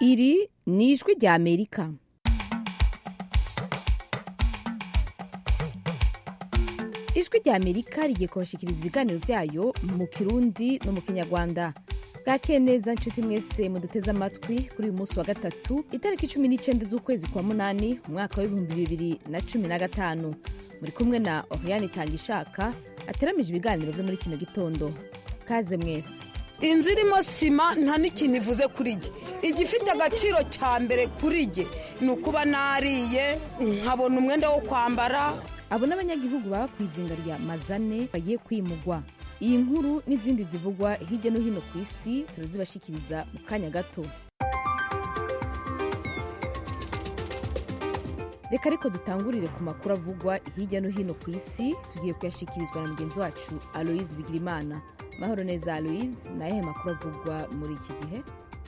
Iri ni ijwi rya Amerika. Ijwi rya Amerika rigiye kubashikiriza ibiganiro vyayo mu Kirundi no mu Kinyarwanda. Bwakeye neza nshuti mwese muduteze amatwi kuri uyu munsi wa gatatu itariki 19 z'ukwezi kwa munani umwaka wa 2015. Muri kumwe na Oriane Tangishaka ateramije ibiganiro vyo muri kino gitondo. Kaze mwese. Inzu irimo sima nta n'ikintu ivuze kuri jye. Igifite agaciro cya mbere kuri jye ni ukuba nariye nkabona umwenda wo kwambara. Abo n'abanyagihugu baba kwizinga rya Mazane bagiye kwimugwa. Iyi nkuru n'izindi zivugwa hirya no hino ku isi turazibashikiriza mu kanya gato. Reka ariko dutangurire ku makuru avugwa hirya no hino ku isi, tugiye kuyashikirizwa na mugenzi wacu Aloise Bigirimana. Mahoro neza Aloise, naye makuru avugwa muri iki gihe?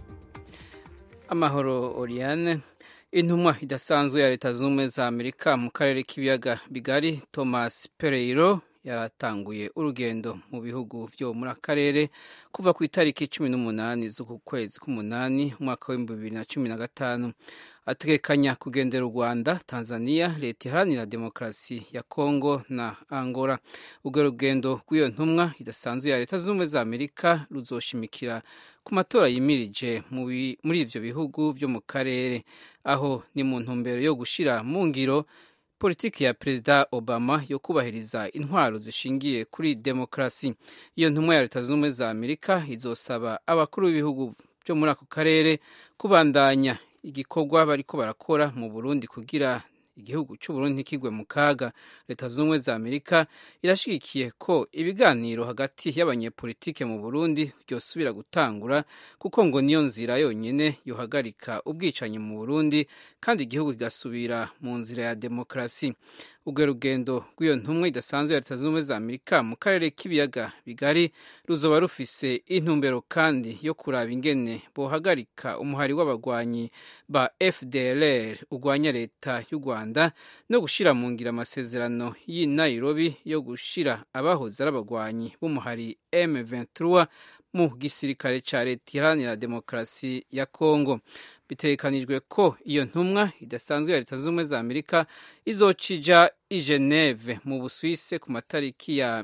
Amahoro Oriane. Intumwa idasanzwe ya Leta Zunze Ubumwe za Amerika mu karere k'ibiyaga bigari Thomas Pereiro yaratanguye urugendo mu bihugu vyo muri akarere kuva ku itariki 18 z'uku kwezi k'umunani umwaka wa 2015. Ategekanya kugendera u Rwanda, Tanzania, Leta Iharanira Demokarasi ya Kongo na Angola. Urwo rugendo rw'iyo ntumwa idasanzwe ya Leta Zunze Ubumwe za Amerika ruzoshimikira ku matora yimirije muri ivyo bihugu vyo mu karere, aho ni mu ntumbero yo gushira mu ngiro politiki ya Perezida Obama yo kubahiriza intwaro zishingiye kuri demokrasi. Iyo ntumwa ya Leta Zunze Ubumwe za Amerika izosaba abakuru b'ibihugu byo muri ako karere kubandanya igikorwa bariko barakora mu Burundi kugira igihugu cy'u Burundi ntikigwe mu kaga. Leta Zunze Ubumwe za Amerika irashigikiye ko ibiganiro hagati y'abanyepolitike mu Burundi byosubira gutangura, kuko ngo niyo nzira yonyene yohagarika ubwicanyi mu Burundi kandi igihugu kigasubira mu nzira ya demokrasi. Urwo rugendo rw'iyo ntumwa idasanzwe ya Leta Zunze Ubumwe za Amerika mu karere k'ibiyaga bigari ruzoba rufise intumbero kandi yo kuraba ingene bohagarika umuhari w'abagwanyi ba FDLR urwanya leta y'u Rwanda no gushira mu ngira amasezerano y'i Nairobi yo gushira abahoze ari abagwanyi b'umuhari M23 mu gisirikare ca Leta Iharanira Demokarasi ya Kongo. Bitegekanijwe ko iyo ntumwa idasanzwe ya Leta Zunze Ubumwe za Amerika izocija i Geneve mu Busuwise ku matariki ya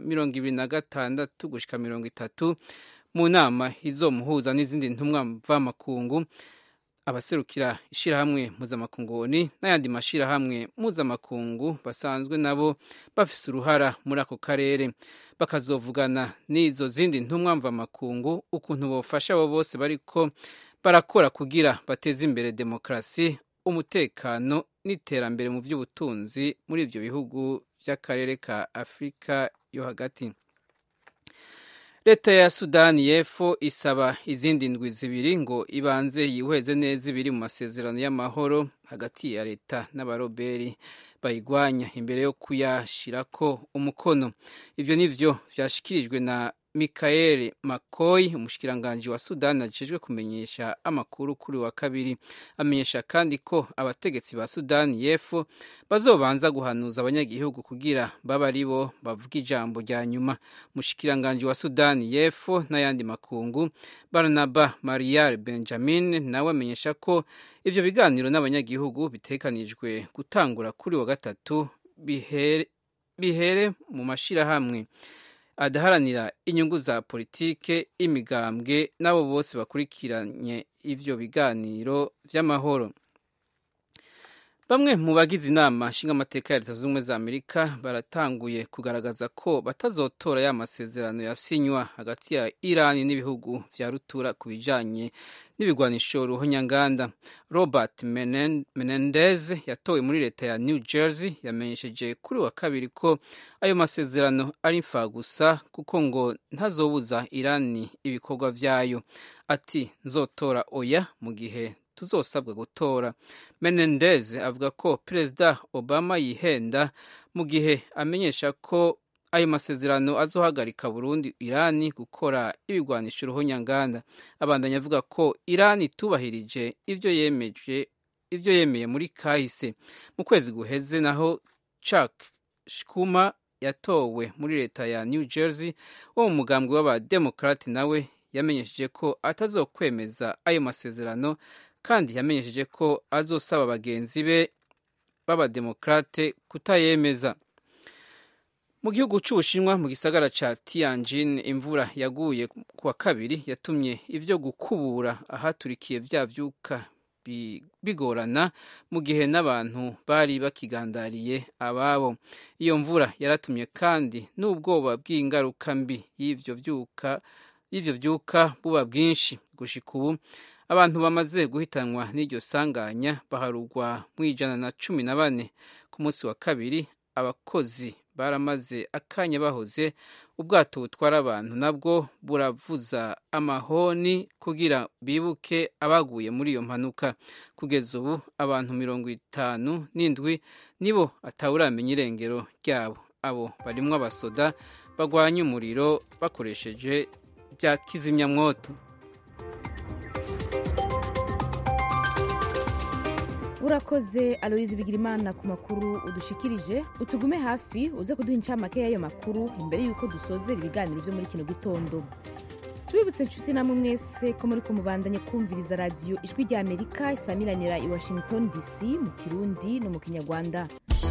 26 gushika 30 mu nama izomuhuza n'izindi ntumwa mvamakungu, abaserukira ishirahamwe mpuzamakungu ONU n'ayandi mashirahamwe mpuzamakungu basanzwe nabo bafise uruhara muri ako karere. Bakazovugana n'izo zindi ntumwa mvamakungu ukuntu bofasha abo bose bariko barakora kugira bateze imbere demokrasi, umutekano n'iterambere mu by'ubutunzi muri ivyo bihugu vy'akarere ka Afrika yo hagati. Leta ya Sudani y'Epfo isaba izindi ndwi zibiri ngo ibanze yihweze neza ibiri mu masezerano y'amahoro hagati ya leta n'abaroberi bayigwanya imbere yo kuyashirako umukono. Ivyo nivyo vyashikirijwe na Michael McCoy, umushikiranganji wa Sudani ajejwe kumenyesha amakuru kuri wa kabiri. Amenyesha kandi ko abategetsi ba Sudani y'Epfo bazobanza guhanuza abanyagihugu kugira baba aribo bavuga ijambo rya nyuma. Umushikiranganji wa Sudani y'Epfo n'ayandi makungu Barnaba Marial Benjamin nawe amenyesha ko ivyo biganiro n'abanyagihugu bitekanijwe gutangura kuri wa gatatu bihere mu mashirahamwe adaharanira inyungu za politike, imigambwe n'abo bose bakurikiranye ivyo biganiro vy'amahoro. Bamwe mu bagize inama nshingamateka ya Leta Zunze Ubumwe za Amerika baratanguye kugaragaza ko batazotora ya masezerano yasinywa hagati ya Iran n'ibihugu vya rutura ku bijanye n'ibigwanisho ruhonyanganda. Robert Menendez yatowe muri leta ya New Jersey yamenyesheje kuri wa kabiri ko ayo masezerano ari imfagusa kuko ngo ntazobuza Iran ibikorwa vyayo. Ati nzotora oya mu gihe tuzosabwa gutora. Menendez avuga ko Perezida Obama yihenda mu gihe amenyesha ko ayo masezerano azohagarika Burundi Irani gukora ibigwanisho ruhonyanganda. Abandanya avuga ko Irani tubahirije ivyo yemeye muri kahise. Mu kwezi guheze naho Chuck Schumer yatowe muri leta ya New Jersey wo mu mugambwe w'abademokrati nawe yamenyesheje ko atazokwemeza ayo masezerano kandi yamenyesheje ko azosaba bagenzi be b'abademokrate kutayemeza. Mu gihugu c'Ubushinwa mu gisagara ca Tianjin, imvura yaguye kuwa kabiri yatumye ivyo gukubura ahaturikiye vya vyuka bigorana mu gihe n'abantu bari bakigandariye ababo. Iyo mvura yaratumye kandi n'ubwoba bw'ingaruka mbi y'ivyo vyuka buba bwinshi. Gushika ubu abantu bamaze guhitanwa n'iryo sanganya baharugwa mu 114. Ku munsi wa kabiri abakozi baramaze akanya bahoze ubwato butwara abantu nabwo buravuza amahoni kugira bibuke abaguye muri iyo mpanuka. Kugeza ubu abantu 57 nibo atawuramenya irengero ryabo. Abo barimwo abasoda bagwanya umuriro bakoresheje bya kizimyamwoto. Urakoze Aloise Bigirimana ku makuru udushikirije. Utugume hafi uze kuduha incamake y'ayo makuru imbere yuko dusozera ibiganiro byo muri kino gitondo. Tubibutse inshuti namwe mwese ko muri kumubandanya kumviriza radio Ijwi rya Amerika isamiranira i Washington DC mu Kirundi no mu Kinyarwanda.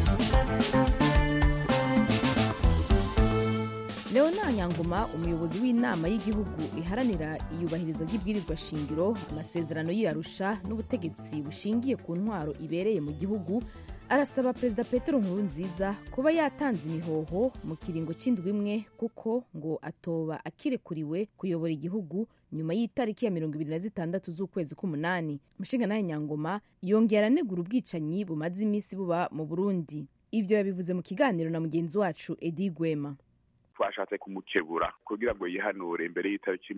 Leona Nyangoma, umuyobozi w'inama y'igihugu iharanira iyubahirizo ry'ibwirizwa shingiro, amasezerano y'Arusha n'ubutegetsi bushingiye ku ntwaro ibereye mu gihugu, arasaba Perezida Petero Nkurunziza kuba yatanze imihoho mu kiringo c'indwi imwe kuko ngo atoba akirekuriwe kuyobora igihugu nyuma y'itariki ya 26 z'ukwezi k'umunani. Mushingantahe Nyangoma yongera anegura ubwicanyi bumaze imisi buba mu Burundi. Ivyo yabivuze mu kiganiro na mugenzi wacu Edi Gwema. Twashatse kumukebura kugira ngo yihanure imbere y'itariki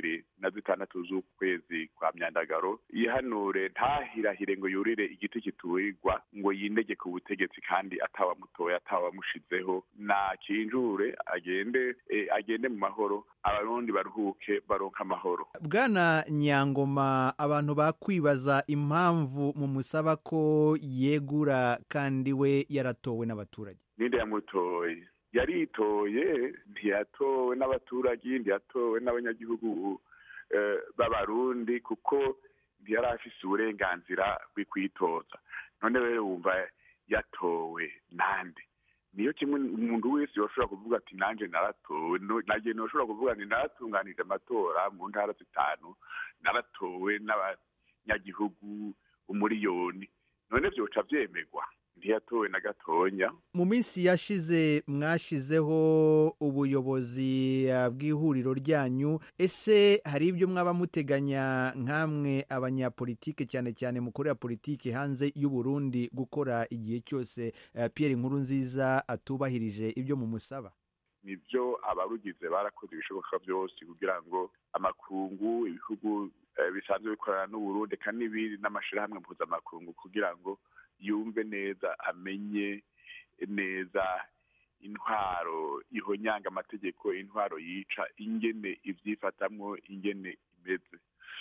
26 z'ukwezi kwa Myandagaro, yihanure ntahirahire ngo yurire igiti kiturirwa ngo yindege ku butegetsi kandi atawamutoya atawamushizeho, na kinjure agende mu mahoro, abarundi baruhuke baronka amahoro. Bwana Nyangoma, abantu bakwibaza impamvu mu musaba ko yegura kandi we yaratowe n'abaturage. Ninde yamutoye? Yaritoye, ntiyatowe n'abaturage, ntiyatowe n'abanyagihugu b'abarundi kuko ntiyari afise uburenganzira bw'kwitoza. None rero wumva yatowe nande? Niyo kimwe umuntu wese yoshobora kuvuga ati nanje naratowe, naje noshobora kuvuga ni naratunganije amatora mu ntara 5, naratowe n'abanyagihugu umuriyoni. None vyoca vyemegwa? Ntiyatowe na gatonya. Mu minsi yashize mwashizeho ubuyobozi bw'ihuriro ryanyu, ese hari ibyo mwaba muteganya nkamwe abanyapolitike cyane cyane mukorera politike hanze y'u Burundi gukora igihe cyose Pierre Nkurunziza atubahirije ibyo mu musaba? Nibyo abarugize barakoze ibishoboka byose kugira ngo amakungu, ibihugu bisanzwe bikorana n'u Burundi kandi n'ibindi n'amashirahamwe mpuzamakungu kugira ngo yumve neza, amenye neza intwaro ihonyanga amategeko, intwaro yica, ingene ivyifatamwo, ingene imeze.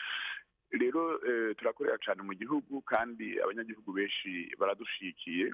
Rero turakorera cyane mu gihugu kandi abanyagihugu benshi baradushikiye.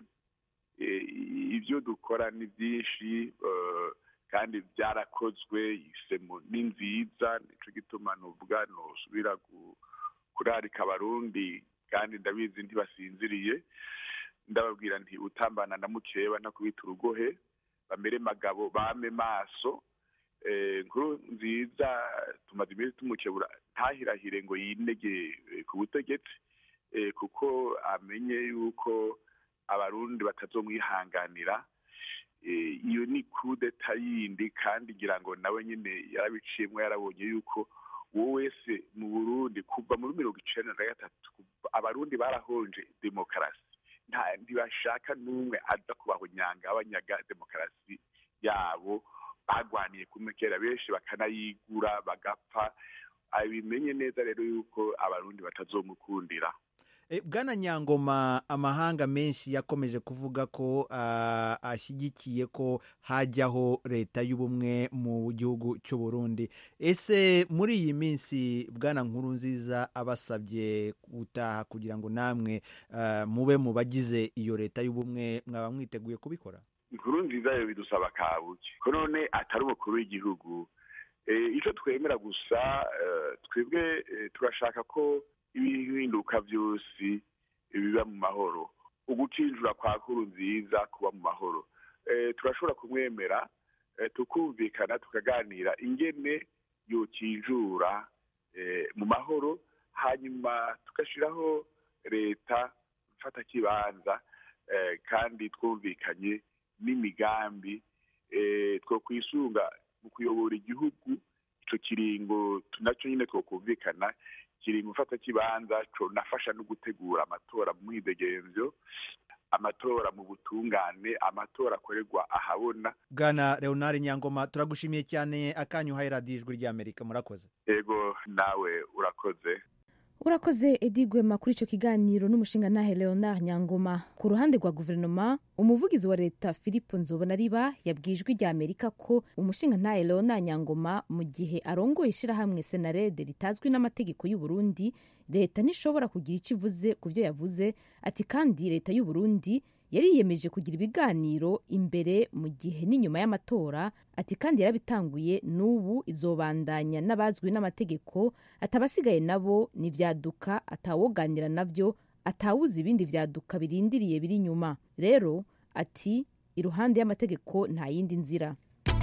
Ivyo dukora ni byinshi kandi byarakozwe, isemo ni nziza, nico gituma novuga nosubira kurarika abarundi kandi ndabizi ntibasinziriye. Ndababwira nti utambana na mukeba nakubita urugohe, bamere magabo bame maso. Nkurunziza tumaze iminsi tumukebura ntahirahire ngo yinege ku butegetsi kuko amenye yuko abarundi batazomwihanganira. Iyo ni kudeta yindi kandi ngira ngo nawe nyine yarabiciyemwo, yarabonye yuko wowe wese mu Burundi kuva muri 1993 abarundi barahonje demokarasi, ntibashaka n'umwe aza kubahonyanga abanyaga demokarasi yabo, bagwaniye kumekera benshi bakanayigura bagapfa. Abimenye neza rero yuko abarundi batazomukundira. Bwana Nyangoma, amahanga menshi yakomeje kuvuga ko ashyigikiye ko hajyaho leta y'ubumwe mu gihugu cy'u Burundi. Ese muri iyi minsi Bwana Nkurunziza abasabye gutaha kugira ngo namwe mube mu bagize iyo leta y'ubumwe, mwaba mwiteguye kubikora? Nkurunziza yo bidusaba kabuki ko none atari umukuru w'igihugu. Ico twemera gusa twebwe turashaka ko ibihinduka byose biba mu mahoro, ugucinjura kwa Nkurunziza kuba mu mahoro. Turashobora kumwemera tukumvikana tukaganira ingene yocinjura mu mahoro, hanyuma tugashyiraho leta mfata kibanza kandi twumvikanye n'imigambi two kwisunga mu kuyobora igihugu. Ico kiringo tunaco nyine twokumvikana kiringo mfata kibanza co nafasha no gutegura amatora mu mwidegemvyo, amatora mu butungane, amatora akorerwa ahabona. Bwana Leonard Nyangoma, turagushimiye cyane akanyu uhaye radiyo Ijwi ry'Amerika. Murakoze. Yego nawe urakoze. Urakoze Edi Gwema kuri icyo kiganiro n'umushingantahe Leonard Nyangoma. Ku ruhande rwa guverinoma, umuvugizi wa leta Philippe Nzobonariba yabwiye Ijwi ry'Amerika ko umushingantahe Leonard Nyangoma mu gihe arongoye ishyirahamwe Senarede ritazwi n'amategeko y'u Burundi, leta ntishobora kugira icyo ivuze ku byo yavuze. Ati kandi leta y'u Burundi yariyemeje kugira ibiganiro imbere mu gihe n'inyuma y'amatora. Ati kandi yarabitanguye, n'ubu izobandanya n'abazwi n'amategeko. Atabasigaye nabo ni vyaduka atawoganira navyo, atawuzi ibindi vyaduka birindiriye biri nyuma. Rero ati iruhande y'amategeko nta yindi nzira.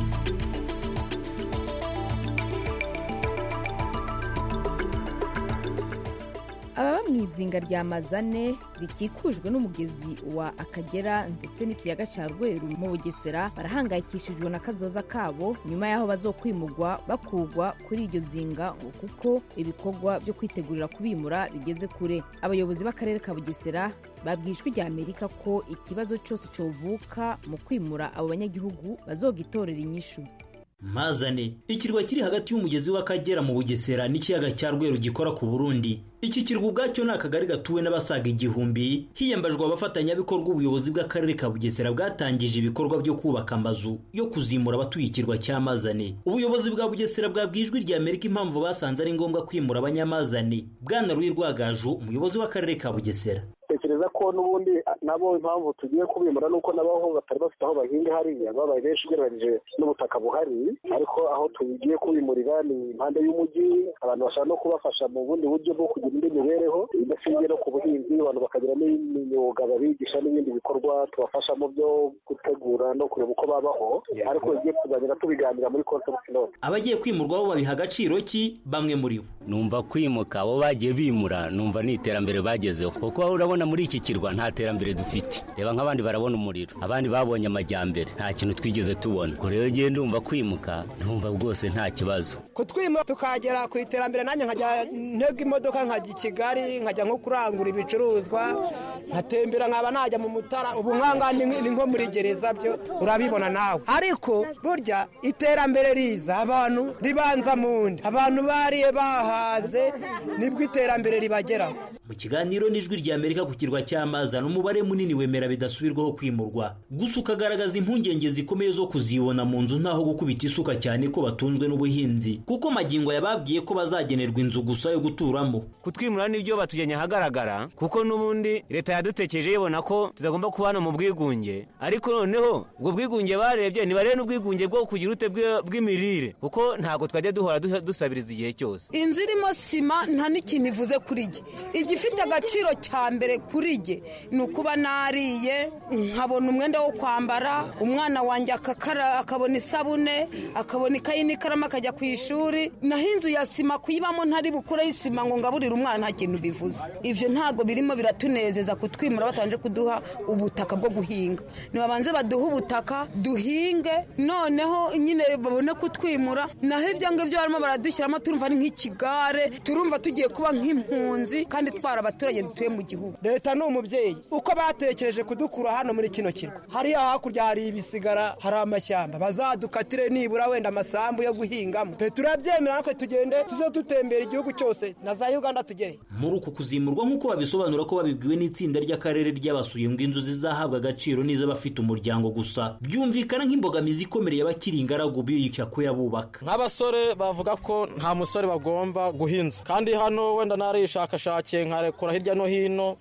Ababa mw'izinga rya Mazane rikikujwe n'umugezi wa Akagera ndetse n'ikiyaga ca Rweru mu Bugesera barahangayikishijwe na kazoza kabo nyuma yaho bazokwimurwa bakugwa kuri iryo zinga, kuko ibikorwa byo kwitegurira kubimura bigeze kure. Abayobozi b'akarere ka Bugesera babwiye Ijwi ry'Amerika ko ikibazo cyose covuka mu kwimura abo banyagihugu bazogitorera inyishu. Mazane, ikirwa kiri hagati y'umugezi w'Akagera mu Bugesera n'ikiyaga cya Rweru gikora ku Burundi. Iki kirwa ubwacyo ni akagari gatuwe n'abasaga 1000. Hiyambajwe abafatanyabikorwa ubuyobozi bw'akarere ka Bugesera bwatangije ibikorwa byo kubaka amazu yo kuzimura abatuye ikirwa cya Mazane. Ubuyobozi bwa Bugesera bwabwiye Ijwi ry'Amerika impamvu basanze ari ngombwa kwimura abanyamazane. Bwana Ruyi Rwagaju, umuyobozi w'akarere ka Bugesera, tekereza ko n'ubundi nabo impamvu tugiye kubimura nuko nabaho batari bafite aho bahinga hariya, babaye benshi ugereranyije n'ubutaka buhari, ariko aho tugiye kubimurira ni impande y'umujyi. Abantu bashaka no kubafasha mu bundi buryo bwo kugira indi mibereho idasingiye no ku buhinzi, abantu bakagira n'imyuga babigisha n'ibindi bikorwa tubafasha mu byo gutegura no kureba uko babaho, ariko igiye kuzagenda tubiganira muri conference note. Abagiye kwimurwa bo babiha agaciro ki? Bamwe muri bo numva kwimuka abo bagiye bimura numva ni iterambere bagezeho, kuko urabona muri iki kirwa nta terambere dufite. Reba nk'abandi barabona umuriro, abandi babonye amajyambere, nta kintu twigeze tubona. Ko rero ngiye ndumva kwimuka numva rwose nta kibazo. Kutwima tukagera ku iterambere, nanjye nkajya ntega imodoka nkajya i Kigali, nkajya nko kurangura ibicuruzwa, nkatembera nkaba najya mu Mutara. Ubu nkanga ni nko muri gereza, byo urabibona nawe. Ariko burya iterambere riza abantu ribanza mundi, abantu bariye bahaze nibwo iterambere ribageraho. Mu kiganiro n'Ijwi ry'Amerika ku kirwa cy'Amazane, umubare munini wemera bidasubirwaho kwimurwa, gusa ukagaragaza impungenge zikomeye zo kuzibona mu nzu ntaho gukubita isuka, cyane ko batunzwe n'ubuhinzi, kuko magingo yababwiye ko bazagenerwa inzu gusa yo guturamo. Kutwimura nibyo batujyanye ahagaragara, kuko n'ubundi leta yadutekereje yibona ko tutagomba kubana mu bwigunge, ariko noneho ubwo bwigunge barebye ntibarebe n'ubwigunge bwo kugira ute bw'imirire, kuko ntago twajya duhora dusabiriza igihe cyose. Inzu irimo sima nta n'ikintu ivuze kuri jye. Igifite agaciro cya mbere kuri jye ni ukuba nariye nkabona umwenda wo kwambara, umwana wanjye akabona isabune, akabona ikayi n'ikaramu akajya ku ishuri. Naho inzu ya sima kuyibamo ntari bukureho isima ngo ngaburire umwana nta kintu bivuze. Ivyo ntago birimo biratunezeza kutwimura batabanje kuduha ubutaka bwo guhinga. Nibabanze baduha ubutaka duhinge, noneho nyine babone kutwimura. Naho ibyo ngivyo barimo baradushyiramo turumva ari nk'ikigare, turumva tugiye kuba nk'impunzi kandi twara abaturage dutuye mu gihugu. Leta ni umubyeyi. Uko batekereje kudukura hano muri kino kirwa, hariya hakurya hari ibisigara, hari amashyamba, bazadukatire nibura wenda amasambu yo guhingamo. Turabyemera natwe tugende tuzo tutembera igihugu cyose na za Uganda tugere. Muri uku kuzimurwa nk'uko babisobanura ko babibwiwe n'itsinda ry'akarere ry'abasuye ngo inzu zizahabwa agaciro n'iz'abafite umuryango gusa, byumvikana nk'imbogamizi ikomereye abakiri ingaragu biyushya ko yabubaka. Nk'abasore bavuga ko nta musore bagomba guhinza, kandi hano wenda narishakashakiye nkarekura hirya no hino nkaba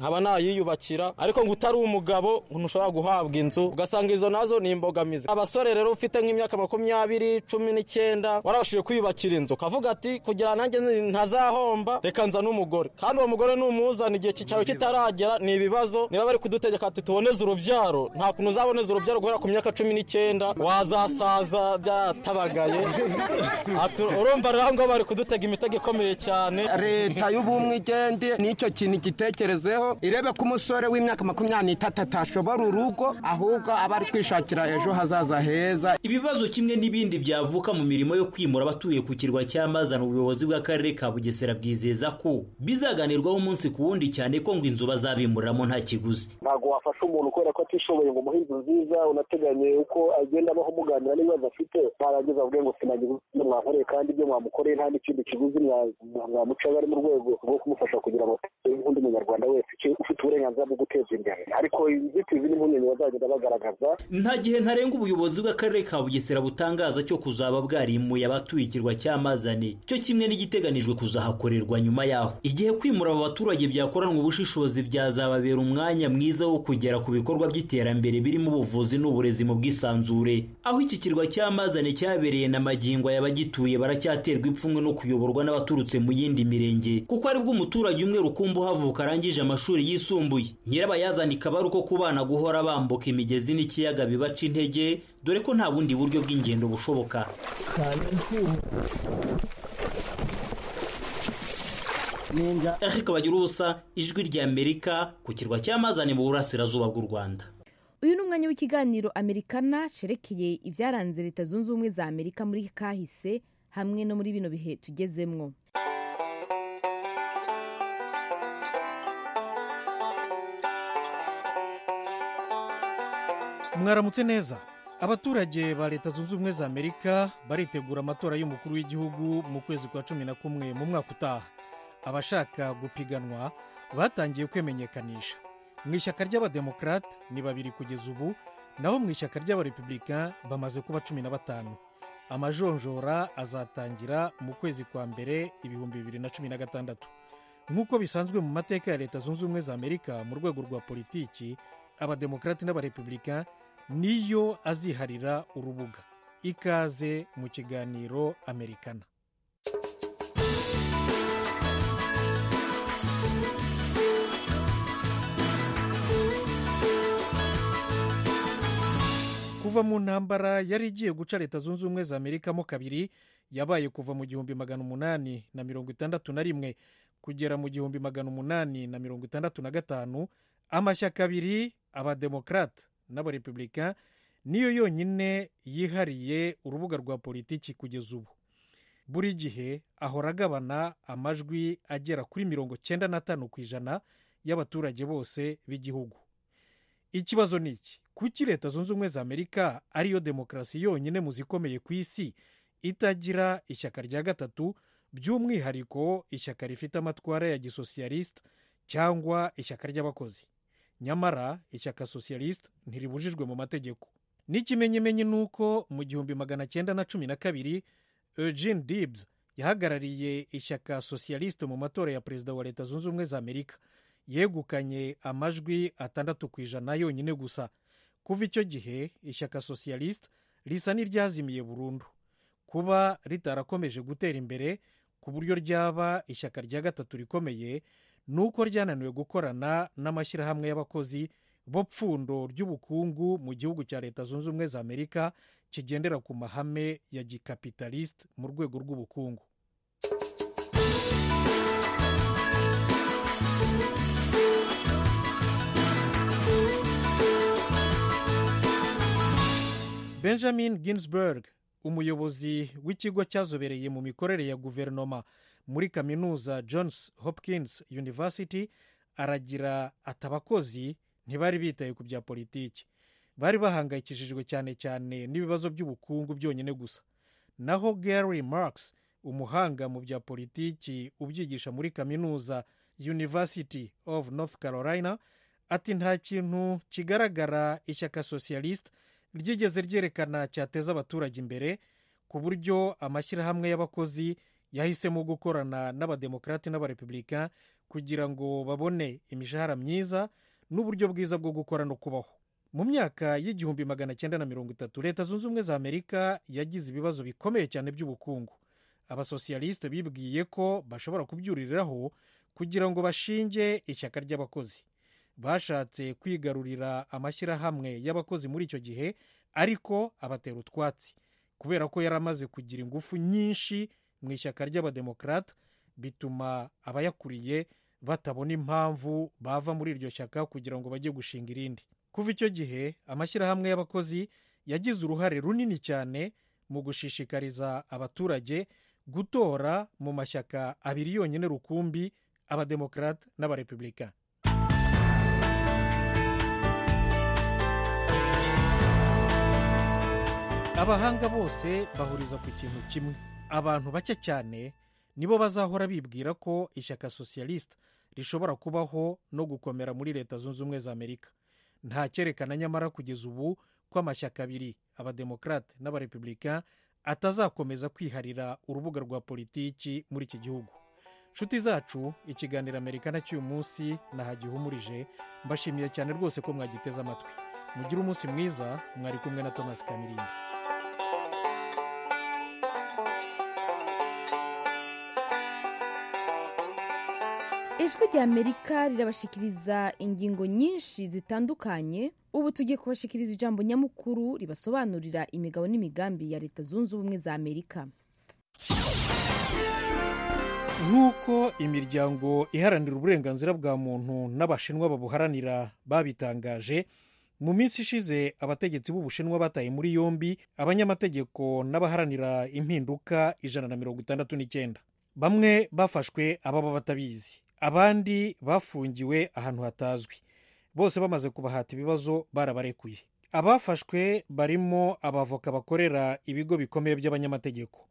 ukiyubakira ariko ngo utari umugabo ntushobora guhabwa inzu ugasanga izo nazo ni imbogamizi. Abasore rero ufite nk'imyaka 20, 19 warabashije kwiyubakira inzu ukavuga ati kugira nanjye ntazahomba reka nza n'umugore, kandi uwo mugore n'umuzana igihe cyawe kitaragera ni ibibazo. Niba bari kudutegeka ati tuboneze urubyaro, nta kuntu uzaboneza urubyaro guhera ku myaka 19 wazasaza byatabagaye. Urumva rero ngo bari kudutega imitego ikomeye cyane. Leta y'ubumwe igende n'icyo kintu gitekerezeho, irebe ko umusore w'imyaka 23 atashobora urugo ahubwo aba ari kwishakira ejo hazaza heza. Ibibazo kimwe n'ibindi byavuka mu mirimo yo kwimura abatuye ku kirwa cy'Amazane, ubuyobozi bw'akarere ka Bugesera bwizeza ko bizaganirwaho umunsi ku wundi, cyane ko ngo inzu bazabimuriramo nta kiguzi. Ntabwo wafasha umuntu kubera ko atishoboye ngo umuhe inzu nziza, unateganye uko agenda abaho muganira n'ibibazo afite, ntarageza avuge ngo sinagize mwankoreye kandi ibyo mwamukoreye nta n'ikindi kiguzi mwamuca bari mu rwego rwo kumufasha kugira ngo nk'undi munyarwanda wese ufite uburenganzira bwo guteza imbere. Ariko inzitizi n'impungenge bazagenda bagaragaza. Nta gihe ntarenga ubuyobozi bw'akarere ka Bugesera butangaza cyo kuzaba bwarimuye abatuye ikirwa cy'Amazane, cyo kimwe n'igiteganijwe kuzahakorerwa nyuma yaho. Igihe kwimura aba baturage byakoranwa ubushishozi byazababera umwanya mwiza wo kugera ku bikorwa by'iterambere birimo ubuvuzi n'uburezi mu bwisanzure. Aho iki kirwa cy'Amazane cyabereye na magingo y'abagituye baracyaterwa ipfunwe no kuyoborwa n'abaturutse mu yindi mirenge, kuko ari bwo umuturage umwe rukumbu havuka arangije amashuri yisumbuye. Nyirabayazana ikaba ari uko kubana guhora bambuka imigezi n'ikiyaga bibaca intege, dore ko nta bundi buryo bw'ingendo bushoboka. Eric Bagirubusa, Ijwi ry'Amerika, ku kirwa cy'Amazane mu burasirazuba bw'u Rwanda. Uyu ni umwanya w'ikiganiro Amerikana cerekeye ibyaranze Leta Zunze Ubumwe za Amerika muri kahise hamwe no muri bino bihe tugezemwo. Mwaramutse neza. Abaturage ba Leta Zunze Ubumwe za Amerika baritegura amatora y'umukuru w'igihugu mu kwezi kwa 11 mu mwaka utaha. Abashaka gupiganwa batangiye kwemenyekanisha. Mu ishyaka ry'Abademokrate ni 2 kugeza ubu, naho mu ishyaka ry'Abarepublicain bamaze kuba 15. Amajonjora azatangira mu kwezi kwa mbere 2016. Nk'uko bisanzwe mu mateka ya Leta Zunze Ubumwe za Amerika mu rwego rwa politiki, Abademokrate n'Abarepublicain niyo aziharira urubuga. Ikaze mu kiganiro Amerikana. Kuva mu ntambara yari igiye guca Leta Zunze Ubumwe za Amerika mo kabiri, yabaye kuva mu 1861 kugera mu 1865, amashyaka abiri, Abademokrate n'Abarepublicain, niyo yonyine yihariye urubuga rwa politiki kugeza ubu. Buri gihe ahora agabana amajwi agera kuri 95% y'abaturage bose b'igihugu. Ikibazo ni iki? Kuki Leta Zunze Ubumwe za Amerika ariyo demokarasi yonyine mu zikomeye ku isi itagira ishyaka rya gatatu, by'umwihariko ishyaka rifite amatwara ya gisosiyaliste cyangwa ishyaka ry'abakozi? Nyamara ishyaka socialiste ntiribujijwe mu mategeko. N'ikimenyimenyi nuko mu 1912 Eugene Debs yahagarariye ishyaka socialiste mu matora ya perezida wa Leta Zunze Ubumwe za Amerika. Yegukanye amajwi 6% yonyine gusa. Kuva icyo gihe ishyaka socialiste risa n'iryazimiye burundu. Kuba ritarakomeje gutera imbere ku buryo ryaba ishyaka rya gatatu rikomeye, nuko ryananiwe gukorana n'amashyirahamwe y'abakozi bo pfundo ry'ubukungu mu gihugu cya Leta Zunze Ubumwe za Amerika kigendera ku mahame ya gikapitaliste mu rwego rw'ubukungu. Benjamin Ginsberg, umuyobozi w'ikigo cyazobereye mu mikorere ya guverinoma muri kaminuza Johns Hopkins University, aragira ati abakozi ntibari bitaye ku bya politiki, bari bahangayikishijwe cyane cyane n'ibibazo by'ubukungu byonyine gusa. Naho Gary Marks, umuhanga mu bya politiki ubyigisha muri kaminuza University of North Carolina, ati nta kintu kigaragara ishyaka socialiste ryigeze ryerekana cyateza abaturage imbere ku buryo amashyirahamwe y'abakozi yahisemo gukorana n'abademokarate n'abarepublika kugira ngo babone imishahara myiza n'uburyo bwiza bwo gukora no kubaho. Mu myaka y'igihumbi 1930 leta zunze ubumwe za Amerika yagize ibibazo bikomeye cyane by'ubukungu. Abasosiyaliste bibwiye ko bashobora kubyuririraho kugira ngo bashinge ishyaka ry'abakozi. Bashatse kwigarurira amashyirahamwe y'abakozi muri icyo gihe, ariko abatera utwatsi kubera ko yari amaze kugira ingufu nyinshi mu ishyaka ry'abademokarate, bituma abayakuriye batabona impamvu bava muri iryo shyaka kugira ngo bajye gushinga irindi. Kuva icyo gihe amashyirahamwe y'abakozi yagize uruhare runini cyane mu gushishikariza abaturage gutora mu mashyaka abiri yonyine rukumbi, abademokarate n'abarepublika. Abahanga bose bahuriza ku kintu kimwe: abantu bake cyane nibo bazahora bibwira ko ishyaka socialiste rishobora kubaho no gukomera muri leta zunze ubumwe za Amerika. Nta cyerekana nyamara kugeza ubu ko amashyaka abiri, abademokarate n'abarepublika, atazakomeza kwiharira urubuga rwa politiki muri iki gihugu. Nshuti zacu, ikiganiro Amerikana cy'uyu munsi nahagihumurije. Mbashimiye cyane rwose ko mwagiteze amatwi. Mugire umunsi mwiza. Mwari kumwe na Thomas Kamirinda. Ijwi rya Amerika rirabashikiriza ingingo nyinshi zitandukanye. Ubu tugiye kubashikiriza ijambo nyamukuru ribasobanurira imigabo n'imigambi ya leta zunze ubumwe za Amerika. Nk'uko imiryango iharanira uburenganzira bwa muntu n'abashinwa babuharanira babitangaje, mu minsi ishize abategetsi b'Ubushinwa bataye muri yombi abanyamategeko n'abaharanira impinduka 169. Bamwe bafashwe ababa batabizi, abandi bafungiwe ahantu hatazwi. Bose bamaze kubahata ibibazo barabarekuye. Abafashwe barimo abavoka bakorera ibigo bikomeye by'abanyamategeko.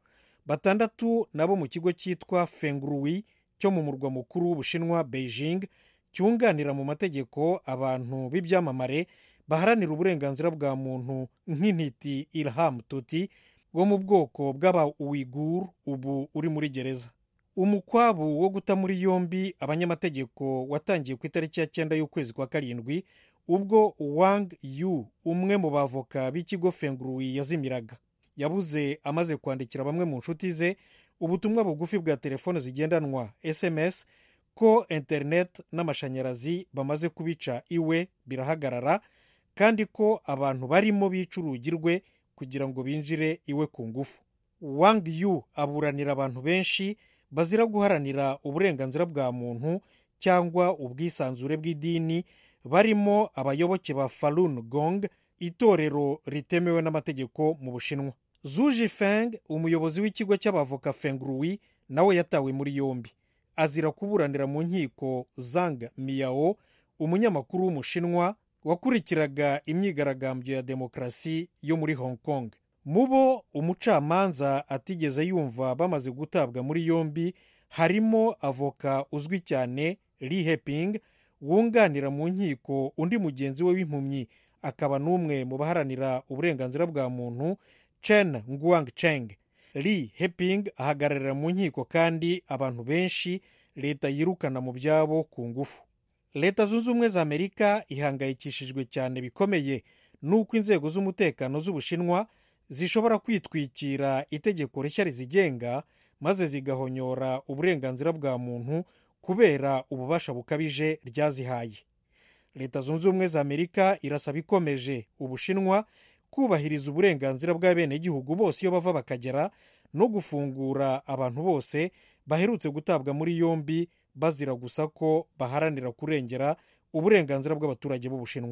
6 nabo mu kigo cyitwa Fengrui cyo mu murwa mukuru w'Ubushinwa Beijing, cyunganira mu mategeko abantu b'ibyamamare baharanira uburenganzira bwa muntu nk'intiti Ilham Tohti wo mu bwoko bw'aba Uighur, ubu uri muri gereza. Umukwabu wo guta muri yombi abanyamategeko watangiye ku itariki ya 9 y'ukwezi kwa karindwi, ubwo Wang Yu, umwe mu bavoka b'ikigo Fengrui, yazimiraga. Yabuze amaze kwandikira bamwe mu nshuti ze ubutumwa bugufi bwa telefone zigendanwa SMS ko internet n'amashanyarazi bamaze kubica iwe birahagarara, kandi ko abantu barimo bica urugi rwe kugira ngo binjire iwe ku ngufu. Wang Yu aburanira abantu benshi bazira guharanira uburenganzira bwa muntu cyangwa ubwisanzure bw'idini, barimo abayoboke ba Falun Gong, itorero ritemewe n'amategeko mu Bushinwa. Zhu Jifeng, umuyobozi w'ikigo cy'abavoka Fengrui, nawe yatawe muri yombi azira kuburanira mu nkiko Zhang Miao, umunyamakuru w'Umushinwa wakurikiraga imyigaragambyo ya demokarasi yo muri Hong Kong. Mubo umucamanza atigeze yumva bamaze gutabwa muri yombi harimo avoka uzwi cyane Li Heping, wunganira mu nkiko undi mugenzi we w'impumyi akaba n'umwe mu baharanira uburenganzira bwa muntu, Chen Guangcheng. Li Heping ahagararira mu nkiko kandi abantu benshi leta yirukana mu byabo ku ngufu. Leta zunze ubumwe za Amerika ihangayikishijwe cyane bikomeye n'uko inzego z'umutekano z'Ubushinwa zishobora kwitwikira itegeko rishya rizigenga maze zigahonyora uburenganzira bwa muntu kubera ububasha bukabije ryazihaye. Leta zunze ubumwe za Amerika irasaba ikomeje Ubushinwa kubahiriza uburenganzira bw'abenegihugu bose iyo bava bakagera, no gufungura abantu bose baherutse gutabwa muri yombi bazira gusa ko baharanira kurengera uburenganzira bw'abaturage b'Ubushinwa.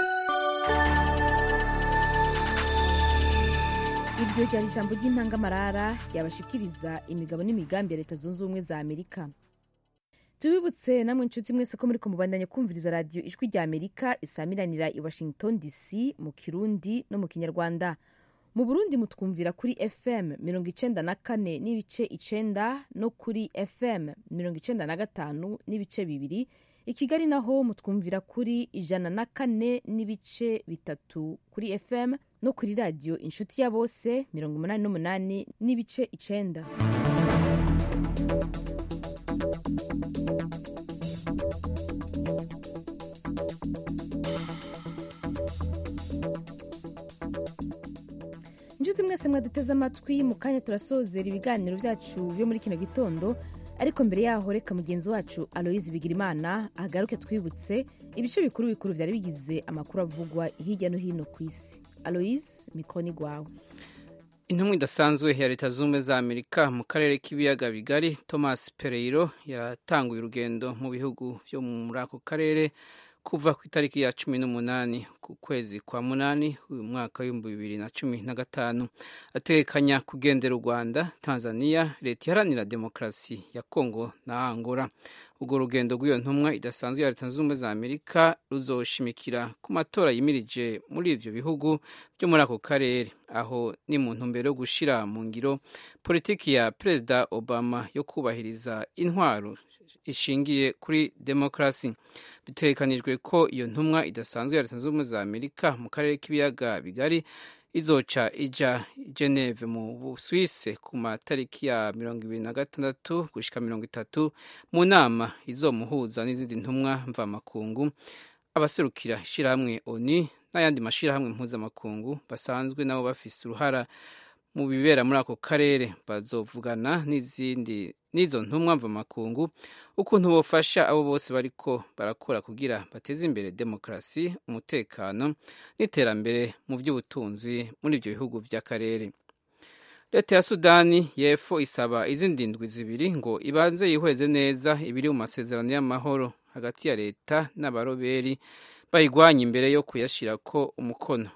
Iryo ryari ijambo ry'intangamarara ryabashikiriza imigabo n'imigambi ya leta zunze ubumwe za Amerika. Tubibutse namwe inshuti mwese ko muri kumubandanya kumviriza radio Ijwi rya Amerika isamiranira i Washington DC mu Kirundi no mu Kinyarwanda. Mu Burundi mutwumvira kuri FM 94 n'ibice 9 no kuri FM 95 n'ibice 2. I Kigali naho mutwumvira kuri 104 n'ibice 3 kuri FM no kuri radio Inshuti ya Bose 88 n'ibice 9. mwese mwaduteze amatwi. Mu kanya turasozera ibiganiro byacu byo muri kino gitondo, ariko mbere yaho reka mugenzi wacu Aloise Bigirimana agaruke twibutse ibice bikuru bikuru byari bigize amakuru avugwa hirya no hino ku isi. Aloise, mikoni gwawe. Intumwa idasanzwe ya Leta Zunze za Amerika mu karere k'ibiyaga bigari Thomas Pereiro yaratanguye urugendo mu bihugu byo muri ako karere kuva ku itariki ya 18 ku kwezi kwa munani uyu mwaka wa 2015. Atekanya kugendera u Rwanda, Tanzania, Leta Iharanira Demokarasi ya Kongo na Angola. Urwo rugendo rw'iyo ntumwa idasanzwe ya Leta Zunze za Amerika ruzoshimikira ku matora yimirije muri ivyo bihugu byo muri ako karere, aho ni mu ntumbero yo gushira mu ngiro politiki ya Perezida Obama yo kubahiriza intwaro ishingiye kuri demokarasi. Bitegekanijwe ko iyo ntumwa idasanzwe ya Leta Zunze za Amerika mu karere k'ibiyaga bigari izoca ija Geneve mu Busuwise ku matariki ya 26 gushika 30 mu nama izomuhuza n'izindi ntumwa mvamakungu, abaserukira ishirahamwe ONU n'ayandi mashirahamwe mpuzamakungu basanzwe nabo bafise uruhara mu bibera muri ako karere. Bazovugana n'izo ntumwa mvamakungu ukuntu bofasha abo bose bariko barakora kugira bateze imbere demokarasi, umutekano n'iterambere mu by'ubutunzi muri ibyo bihugu by'akarere. Leta ya Sudani y'Epfo isaba izindi ndwi zibiri ngo ibanze yihweze neza ibiri mu masezerano y'amahoro hagati ya leta n'abaroberi bayigwanya imbere yo kuyashirako umukono.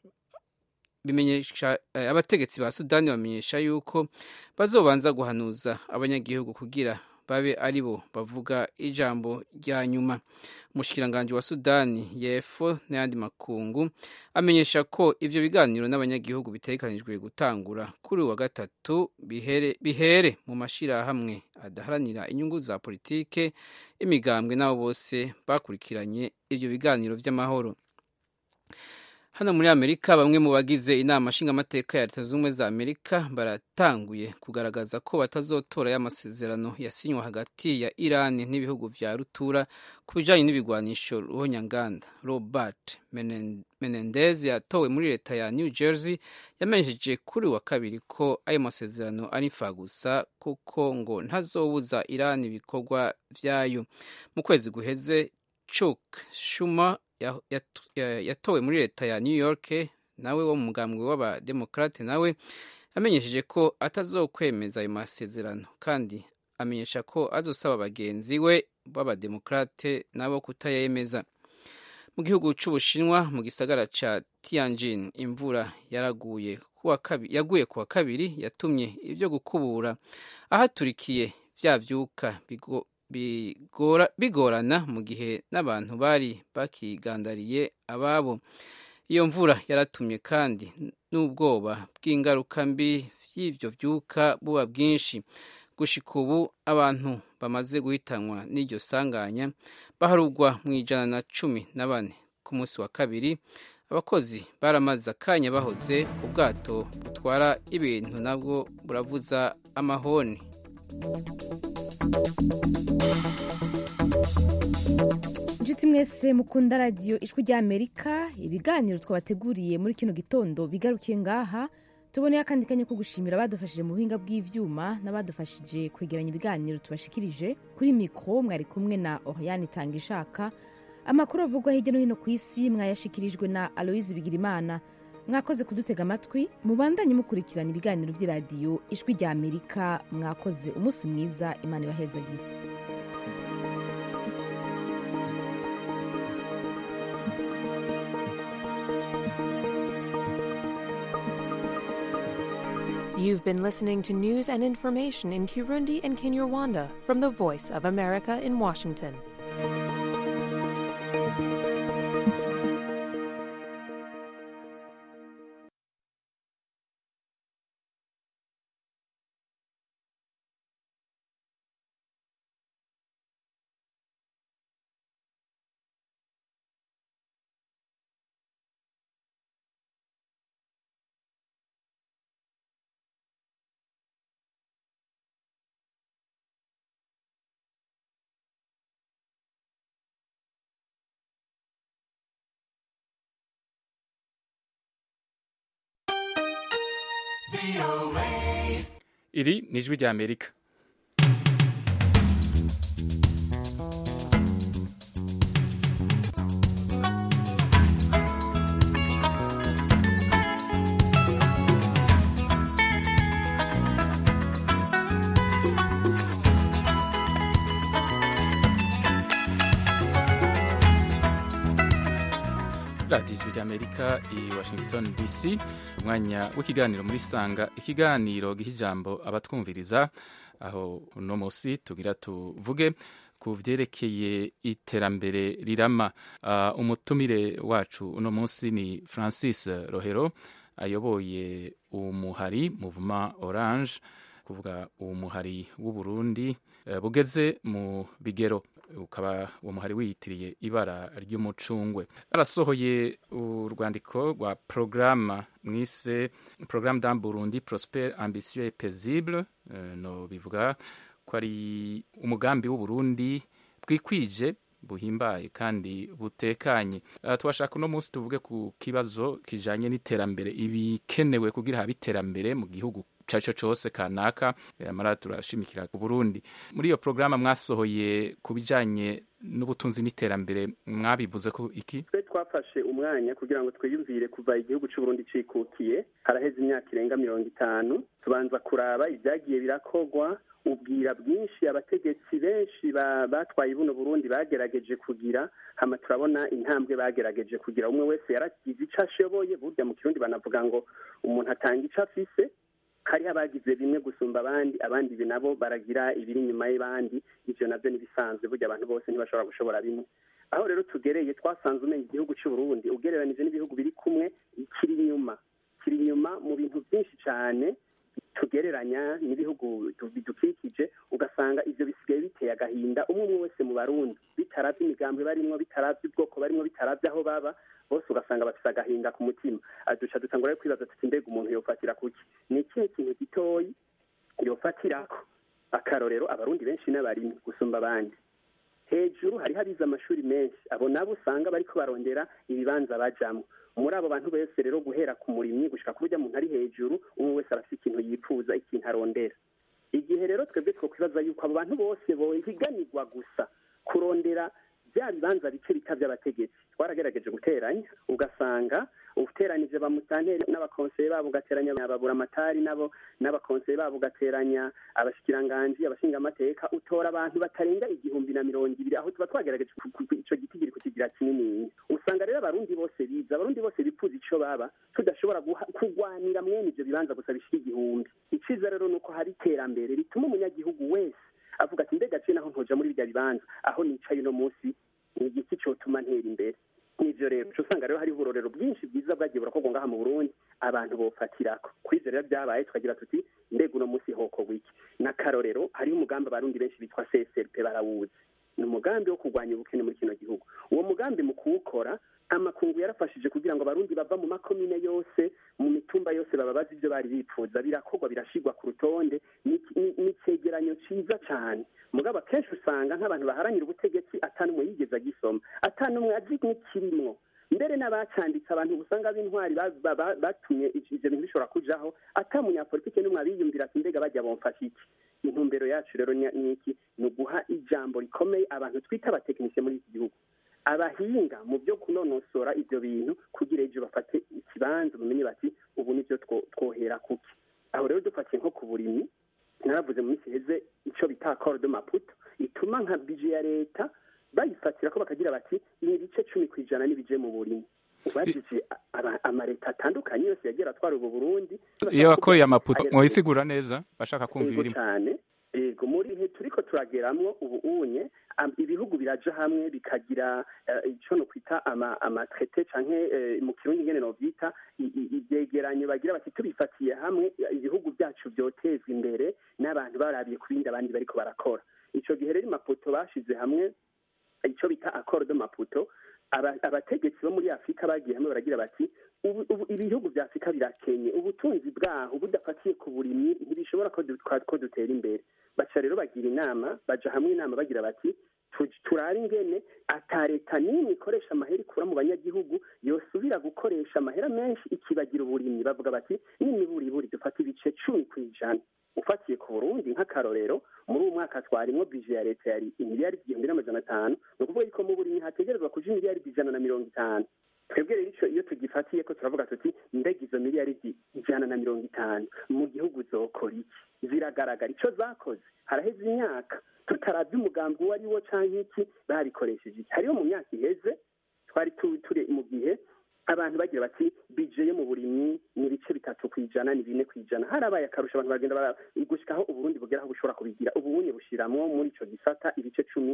Abategetsi ba Sudani bamenyesha yuko bazobanza guhanuza abanyagihugu kugira babe aribo bavuga ijambo rya nyuma. Umushikiranganji wa Sudani y'Epfo n'ayandi makungu amenyesha ko ivyo biganiro n'abanyagihugu bitegekanijwe gutangura kuri wa gatatu bihere mu mashirahamwe adaharanira inyungu za politike, imigambwe n'abo bose bakurikiranye ivyo biganiro vy'amahoro. Hano muri Amerika, bamwe mu bagize inama nshingamateka ya Leta Zunze za Amerika baratanguye kugaragaza ko batazotora y'amasezerano yasinywe hagati ya Iran n'ibihugu vya rutura ku bijanye n'ibigwanisho ruhonyanganda. Robert Menendez yatowe muri leta ya New Jersey yamenyesheje kuri wa kabiri ko ayo masezerano ari imfagusa kuko ngo ntazobuza Iran ibikorwa vyayo. Mu kwezi guheze, Chuck Schumer yatowe muri leta ya New York nawe wo mu mugambwe w'abademokrate nawe amenyesheje ko atazokwemeza ayo masezerano, kandi amenyesha ko azosaba bagenzi we b'abademokrate nabo kutayemeza. Mu gihugu c'Ubushinwa mu gisagara ca Tianjin, imvura yaguye kuwa kabiri yatumye ivyo gukubura ahaturikiye vyavyuka bigorana mu gihe n'abantu bari bakigandariye ababo. Iyo mvura yaratumye kandi n'ubwoba bw'ingaruka mbi y'ivyo vyuka buba bwinshi. Gushika ubu abantu bamaze guhitanwa n'iryo sanganya baharugwa mu 114. Ku munsi wa kabiri, abakozi baramaze akanya bahoze ubwato butwara ibintu nabwo buravuza amahoni. Inshuti mwese mukunda radiyo Ijwi ry'Amerika, ibiganiro twabateguriye muri kino gitondo bigarukiye ngaha. Tuboneye akandi kanya ko gushimira abadufashije mu buhinga bw'ivyuma n'abadufashije kwegeranya ibiganiro tubashikirije. Kuri mikro mwari kumwe na Oriane Tangishaka. Amakuru avugwa hirya no hino ku isi mwayashikirijwe na Aloise Bigirimana. Mwakoze kudutega amatwi, mubandanye mukurikirana ibiganiro by'iradiyo Ijwi ry'Amerika. Mwakoze, umunsi mwiza, Imana ibahezagire. You've been listening to news and information in Kirundi and Kinyarwanda from the Voice of America in Washington. iri ni ijwi rya Amerika. radiyo ijwi ry'Amerika i Washington DC, umwanya w'ikiganiro muri Sanga, ikiganiro giha ijambo abatwumviriza, aho uno munsi tugira tuvuge ku vyerekeye iterambere rirama. Umutumire wacu uno munsi ni Francis Rohero, ayoboye umuhari Mouvement Orange, kuvuga umuhari w'Uburundi bugeze mu bigero, ukaba uwo muhari wiyitiriye ibara ry'umucungwe. Arasohoye urwandiko rwa programme mwise Programme d'un Burundi prospère, ambitieux et paisible, no bivuga ko ari umugambi w'Uburundi bwikwije, buhimbaye kandi butekanye. Twashaka uno munsi tuvuge ku kibazo kijanye n'iterambere, ibikenewe kugira habe iterambere mu gihugu caco cose kanaka, amara turashimikira ku Burundi. Muri iyo programa mwasohoye kubijanye n'ubutunzi n'iterambere, mwabivuze ko iki? Twe twafashe umwanya kugira ngo twiyumvire kuva igihugu cy'u Burundi cikukiye, haraheze imyaka irenga 50, tubanza kuraba ibyagiye birakogwa, ubwira bwinshi abategetsi benshi batwaye buno Burundi bagerageje kugira, hama turabona intambwe bagerageje kugira. Umwe wese yaragize ico ashoboye, burya mu Kirundi banavuga ngo umuntu atanga ico afise. Hari abagize bimwe gusumba abandi binabo baragira ibiri nyuma y'abandi, ivyo navyo nibisanzwe, burya abantu bose ntibashobora gushobora bimwe. Aho rero tugereye twasanze umenye igihugu cy'u Burundi ugereranije n'ibihugu biri kumwe kiri inyuma mu bintu byinshi cyane, tugereranya n'ibihugu bidukikije, ugasanga ivyo bisigaye biteye agahinda umwe wese mu Barundi, bitaravye imigambwe barimwo, bitaravye ubwoko barimwo, bitaravye aho baba, bose ugasanga bafise agahinda ku mutima. Duca dutangura kwibaza tuti mbega umuntu yofatira kuki? Ni ikihe kintu gitoyi yofatirako? Akarorero, Abarundi benshi n'abarimyi gusumba abandi. Hejuru hari habize amashuri menshi, abo nabo usanga bariko barondera ibibanza bajamwo. Muri abo bantu bese rero guhera ku murimyi gushika ku burya muntu ari hejuru, umwe wese arafise ikintu yipfuza, ikintu arondera. Igihe rero twebwe twokwibaza yuko abo bantu bose bohiganirwa gusa kurondera bya bibanza bike bita by'abategetsi, twaragerageje guteranya, ugasanga uteranije ba mutanteri n'abakonseye babo, ugateranya ababura amatari nabo n'abakonseye babo, ugateranya abashikiranganji, abashinga amateka, utora abantu batarenga 120, aho tuba twagerageje ico gitigiri kukigira kinini. Usanga rero Abarundi bose biza, Abarundi bose bipfuza ico baba, tudashobora kugwanira mwene ivyo bibanza gusa bishika 1000. Iciza rero nuko hari iterambere rituma umunyagihugu wese avuga ati mbega je naho ntoja muri bya bibanza, aho nicaye no munsi ni igiki cyotuma ntera imbere. Nivyo rero usanga rero hari uburorero bwinshi bwiza bwagiye burakorwa ngaha mu Burundi, abantu bofatirako. Kwizera rero byabaye tukagira tuti mbega uno munsi hoko wiki. N'akarorero hari umugambi Abarundi benshi bitwa CSRP barawuzi. Ni umugambi wo kurwanya ubukene muri kino gihugu. Uwo mugambi mu kuwukora, amakungu yarafashije kugira ngo Abarundi bava mu makomine yose, mu mitumba yose bababaza ivyo bari bipfuza, birakorwa birashigwa ku rutonde, ni cegeranyo ciza cyane. Mugabo akenshi usanga nk'abantu baharanira ubutegetsi atanumwe yigeze agisoma, atanumwe azi n'ikirimwo. Mbere n'abacanditse abantu usanga b'intwari batumye ivyo bintu bishobora kujaho, atamunyapolitike n'umwe abiyumvira ati mbega bajya bomfasha iki. Intumbero yacu rero ni iki? Ni uguha ijambo rikomeye abantu twita abatekinisiye muri iki gihugu, abahinga mu byo kunonosora ivyo bintu, kugira ejo bafate ikibanza mumenye bati ubu nivyo twohera kuki. Aho rero dufatiye nko ku burimyi, naravuze mu minsi heze ico bita accord de Maputo, ituma nka budget ya leta bayifatira ko bakagira bati ibice 10% n'ibije mu burimyi. Ubajije amareta atandukanye yose yagera atwara ubu Burundi, iyo akoreye Maputo mwisigura neza bashaka kumva ibirimo cyane. Ego muri he turiko turageramwo ubu unye, ibihugu biraje hamwe bikagira ico no kwita amatraité canke mu Kirundi ngene no vyita ibyegeranyo, bagira bati tubifatiye hamwe ibihugu byacu byotezwa imbere n'abantu barabiye kubindi abandi bariko barakora. Ico gihe rero Maputo bashize hamwe ico bita accord de Maputo, abategetsi bo muri Afrika bagiye hamwe baragira bati ibihugu vya Afurika birakenye ubutunzi bwaho budafatiye ku burimyi ntibishobora ko dutera imbere. Baca rero bagira inama, baja hamwe inama bagira bati turare ingene ata leta n'imwe ikoresha amahera ikura mu banyagihugu yosubira gukoresha amahera menshi ikibagira uburimyi. Bavuga bati n'imiburiburi dufata ibice 10%. Ufatiye ku Burundi nk'akarorero muri uwo mwaka twarimwo bije ya leta yari imiliyaridi 1.5, ni ukuvuga yuko mu burimyi hategerezwa kuja imiliyaridi 150. Twebwe rero iyo tugifatiye ko turavuga tuti mbega izo miliyaridi 150 mu gihugu zokora iki? Ziragaragara ico zakoze, haraheze imyaka tutaravye umugambi uwo ari wo canke iki babikoresheje iki. Hariho mu myaka iheze twari turi mu gihe abantu bagira bati bije yo mu burimyi ni ibice 3%, ni 4%. Harabaye akarusha abantu bagenda gushikaho Uburundi bugeraho bushobora kubigira ubunye bushiramwo muri ico gisata ibice 10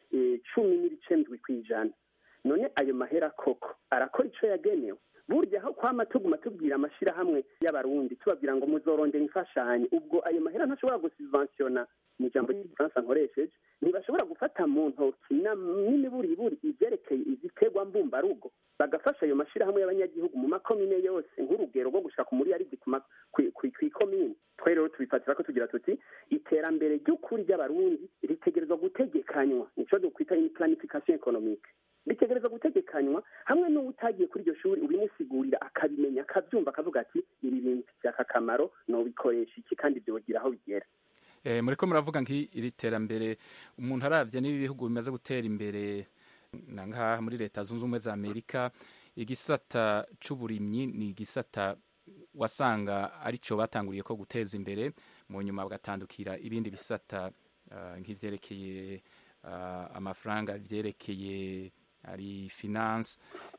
n'ibice 7%. None ayo mahera koko arakora ico yagenewe? Burya aho kwama tubwira amashirahamwe y'abarundi tubabwira ngo muzorondera imfashanyo, ubwo ayo mahera ntashobora gusubventiona mu jambo ry'igifaransa nkoresheje, ntibashobora gufata mu ntoki n'imiburiburi ivyerekeye iziterwa mbumbarugo bagafasha ayo mashirahamwe y'abanyagihugu mu makomine yose nk'urugero rwo gushaka muri yaridi kw'ikomine. Twe rero tubifatira ko tugira tuti iterambere ry'ukuri ry'abarundi ritegerezwa gutegekanywa, nico dukwita planification économique. Bitegereza gutegekanywa hamwe n'utagiye kuri iryo shuri ubimusigurira akabimenya akavyumva akavuga ati ibi bintu byaka kamaro no bikoresha iki kandi byogira aho bigera. Muriko muravuga nk'iri terambere umuntu aravye n'ibihugu bimaze gutera imbere nangaha muri leta zunze ubumwe za Amerika, igisata c'uburimyi ni igisata wasanga arico batanguriye ko guteza imbere, mu nyuma bagatandukira ibindi bisata nk'ivyerekeye amafaranga, ivyerekeye ari finance,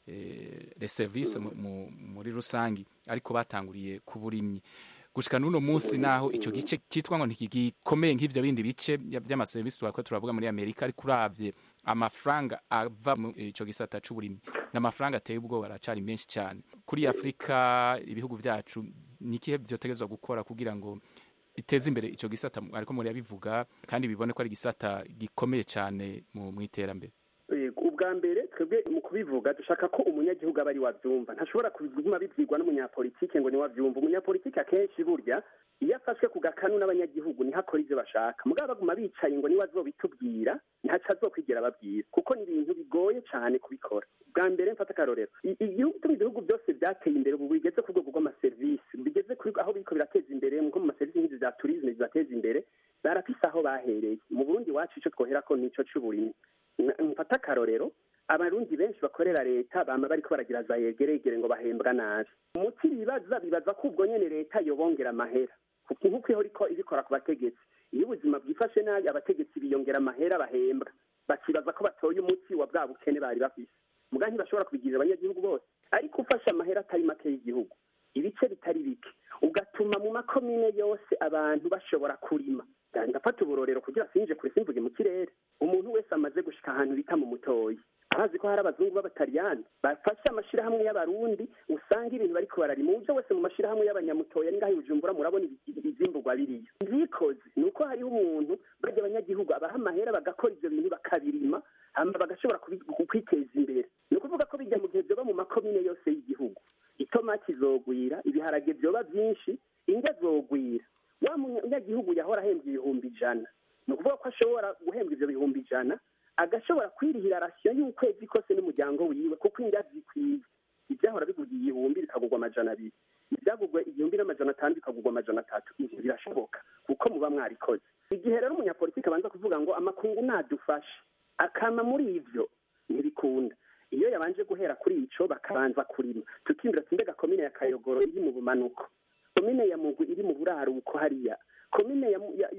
les services muri rusangi, ariko batanguriye ku burimyi. Gushika n'uno munsi naho ico gice kitwa ngo ntigikomeye nk'ivyo bindi bice by'amaservice twako turavuga muri Amerika, ariko uravye amafaranga ava mu ico gisata c'uburimyi n'amafaranga ateye ubwoba aracari menshi cyane. Kuri Afrika ibihugu vyacu ni kihe byotegezwa gukora kugira ngo biteze imbere ico gisata, ariko muri abivuga kandi bibone ko ari gisata gikomeye cyane mu iterambere? Ubwa mbere twebwe mu kubivuga dushaka ko umunyagihugu aba ari wavyumva, ntashobora kuguma bivyigwa n'umunyapolitike ngo ni wavyumva. Umunyapolitike akenshi burya iyo afashwe ku gakanu n'abanyagihugu niho akora ivyo bashaka, mugabo baguma bicaye ngo ni wazobitubwira ntaco azokwigera babwira, kuko ni ibintu bigoye cyane kubikora. Bwa mbere mfata akarorero, ibihugu byose byateye imbere ubu bigeze ku rwego rw'amaserivisi, bigeze kuri aho biriko birateza imbere nko mu maserivisi nk'izi za tourisme zibateza imbere, barafise aho bahereye. Mu Burundi wacu ico twoherako nico c'uburimyi. Mfata akarorero, abarundi benshi bakorera leta bama bariko baragira za yegeregere ngo bahembwa nabi. Umuti bibaza ko ubwo nyene leta yobongera amahera, kuko nk'uko ihora ibikora ku bategetsi. Iyo ubuzima bwifashe nabi abategetsi biyongera amahera bahembwa, bakibaza ko batoye umuti wa bwa bukene bari bafise. Muga ntibashobora kubigirira abanyagihugu bose, ariko ufashe amahera atari make y'igihugu ibice bitari bike, ugatuma mu makomine yose abantu bashobora kurima. Ndafata uburorero kugira sinje kure simvuge mu kirere. Umuntu wese amaze gushika ahantu bita mu Mutoyi, ahazi ko hari abazungu b'abataliyani bafashe amashirahamwe y'abarundi, usanga ibintu bariko bararima uje wese mu mashirahamwe y'abanyamutoya ningaho Bujumbura murabona izimburwa biriyo. Nzikoze nuko hariho umuntu bajya abanyagihugu abaha amahera bagakora ivyo bintu bakabirima, hama bagashobora kwiteza imbere. Ni ukuvuga ko bijya mu gihe vyoba mu makomine yose y'igihugu, itomati zogwira, ibiharage vyoba vyinshi, indya zogwira. Wa munyagihugu yahora ahembwa 100,000, ni ukuvuga ko ashobora guhembwa ivyo 100,000 agashobora kwirihira rasiyo y'ukwezi kose n'umuryango wiwe, kuko indya zikwiye. Ivyahora bigugiye 1,000 bikagurwa 200, ivyagurwa 1,500 bikagurwa 300. Ivyo birashoboka kuko muba mwarikoze. Igihe rero umunyapolitiki abanza kuvuga ngo amakungu nadufashe, akama muri ivyo ntibikunda. Iyo yabanje guhera kuri ico bakabanza kurima, tukimbira tindega komine ya Kayogoro iri mu bumanuko, komine ya Mugwi iri mu buraruko hariya, komine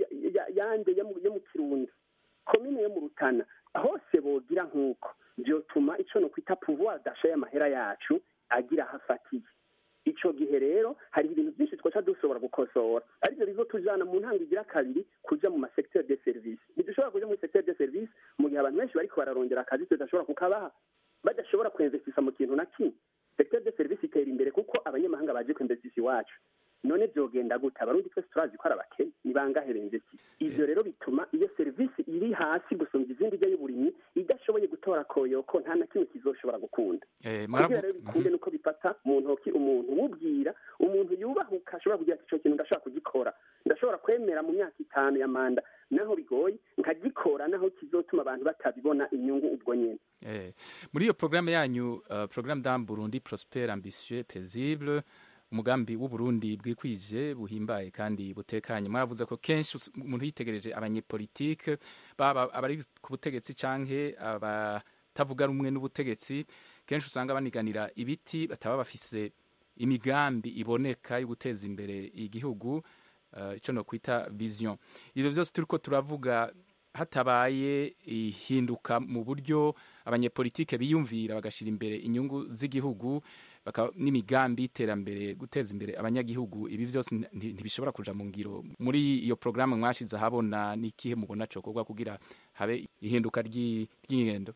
yande yo mu Kirundo, komine yo mu Rutana, hose bogira nk'uko vyotuma ico no kwita pouvoir d'achat y'amahera yacu agira hafatiye. Ico gihe rero hari ibintu byinshi twaca dushobora gukosora, ariko bizotujana mu ntanga igira kabiri kuja mu secteur de service. Nidushobora kuja mu secteur de service mu gihe abantu benshi bariko bararondera akazi tudashobora kukabaha, badashobora kwinvestisa mu kintu na kimwe. Secteur de service itera imbere kuko abanyamahanga baje kwinvestisa iwacu. none byogenda gute abarundi twese turazi ko ari abakene ni bangahe benze ki ivyo rero bituma iyo serivisi iri hasi gusumba izindi y'uburimyi idashoboye gutora koyoko nta na kimwe kizoshobora gukunda kugira rero bikunde nuko bifata mu ntoki umuntu wubwira umuntu yubahuka ashobora kugira ati ico kintu ndashobora kugikora ndashobora kwemera mu myaka 5 ya manda naho bigoye nkagikora naho kizotuma abantu batabibona inyungu ubwo nyene muri iyo programme yanyu programme d'un Burundi prospère ambitieux paisible umugambi w'uburundi bwikwije buhimbaye kandi butekanye mwaravuze ko kenshi umuntu yitegereje abanyepolitike baba abari ku butegetsi canke abatavuga rumwe n'ubutegetsi kenshi usanga baniganira ibiti bataba bafise imigambi iboneka yo guteza imbere igihugu ico no kwita vision ivyo byose turiko turavuga hatabaye ihinduka mu buryo abanyepolitike biyumvira bagashira imbere inyungu z'igihugu n'imigambi y'iterambere guteza imbere abanyagihugu ibi byose ntibishobora kuja mu ngiro muri iyo programme mwashize habona n'ikihe mubona cokorwa kugira habe ihinduka ry'ingendo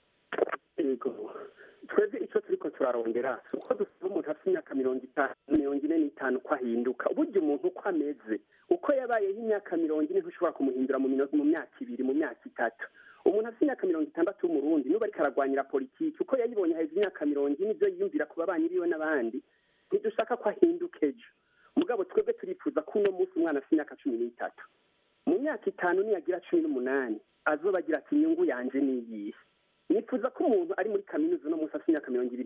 twebwe ico turiko turarondera uko dusaba umuntu afite imyaka 45 ko ahinduka uburyo umuntu uko ameze uko yabayeho imyaka 40 ntushobora kumuhindura mu myaka 2 mu myaka 3 umuntu afite imyaka 60 w'umurundi nuba ariko aragwanyira politiki uko yayibonye haheze imyaka 40 nivyo yiyumvira ku babanyi biwe n'abandi ntidushaka ko ahinduka ejo mugabo twebwe turifuza ko uno munsi umwana afite imyaka 13 mu myaka 5 niyagira 18 azoba agira ati inyungu yanje niyihe nifuza ko umuntu ari muri kaminuza no munsi afite imyaka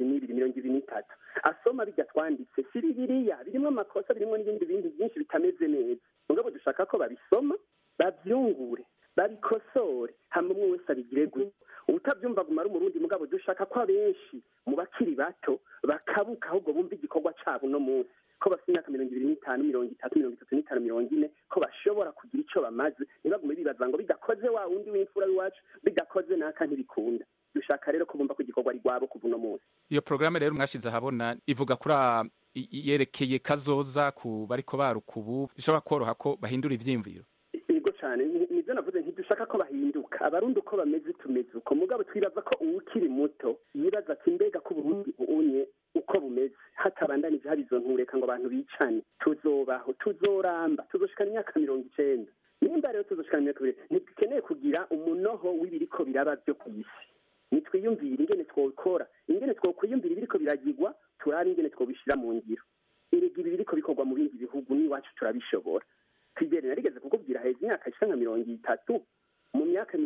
22-23 asoma bijya twanditse si Bibiliya birimo amakosa birimo n'ibindi bintu byinshi bitameze neza mugabo dushaka ko babisoma bavyungure babikosore hamwe umwe wese abigire gutyo utabyumva gumara umurundi mugabo dushaka ko abenshi mu bakiri bato bakabuka ahubwo bumva igikorwa cabo no munsi ko bafite imyaka 25, 30, 35, 40 ko bashobora kugira ico bamaze ntibagume bibaza ngo bidakoze wa wundi w'imfura w'iwacu bidakoze naka ntibikunda dushaka rero ko bumva ko igikorwa ari gwabo kuva no munsi iyo programme rero mwashize habona ivuga kuri yerekeye kazoza ku bariko barukubu bishobora koroha ko bahindura ivyimviro cyane nivyo navuze ntidushaka ko bahinduka abarundi uko bameze tumeze uko mugabo twibaza ko uwukiri muto yibaza ati mbega ko Burundi unye uko bumeze hatabandanije hari izo ntureka ngo abantu bicane tuzobaho tuzoramba tuzoshikana imyaka 90 nimba rero tuzoshikana imyaka 20 ntidukeneye kugira umunoho w'ibiriko biraba byo kwisi nitwiyumvira ingene twokora ingene twokwiyumvira ibiriko biragirwa turabe ingene twobishira mu ngiro erega ibi biriko bikorwa mu bindi bihugu n'iwacu turabishobora Fidele narigeze kukubwira heza imyaka ishanga 30 mu myaka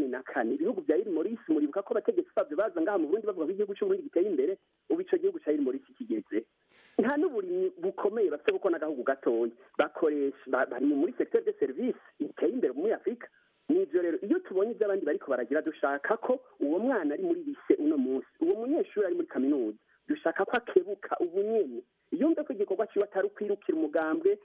84 ibihugu bya Iri Morisi muribuka ko abategetsi bavyo baza ngaha mu Burundi bavuga ko igihugu cy'u Burundi giteye imbere ubu ico gihugu cya Iri Morisi kigeze nta n'uburimyi bukomeye bafite kuko n'agahugu gatoya bakoresha bari muri secteur de service iteye imbere muri Afrika nivyo rero iyo tubonye iby'abandi bariko baragira dushaka ko uwo mwana ari muri lycée uno munsi uwo munyeshuri ari muri kaminuza dushaka ko akebuka ubunyene yumve ko igikorwa ciwe atari kwirukira umugambwe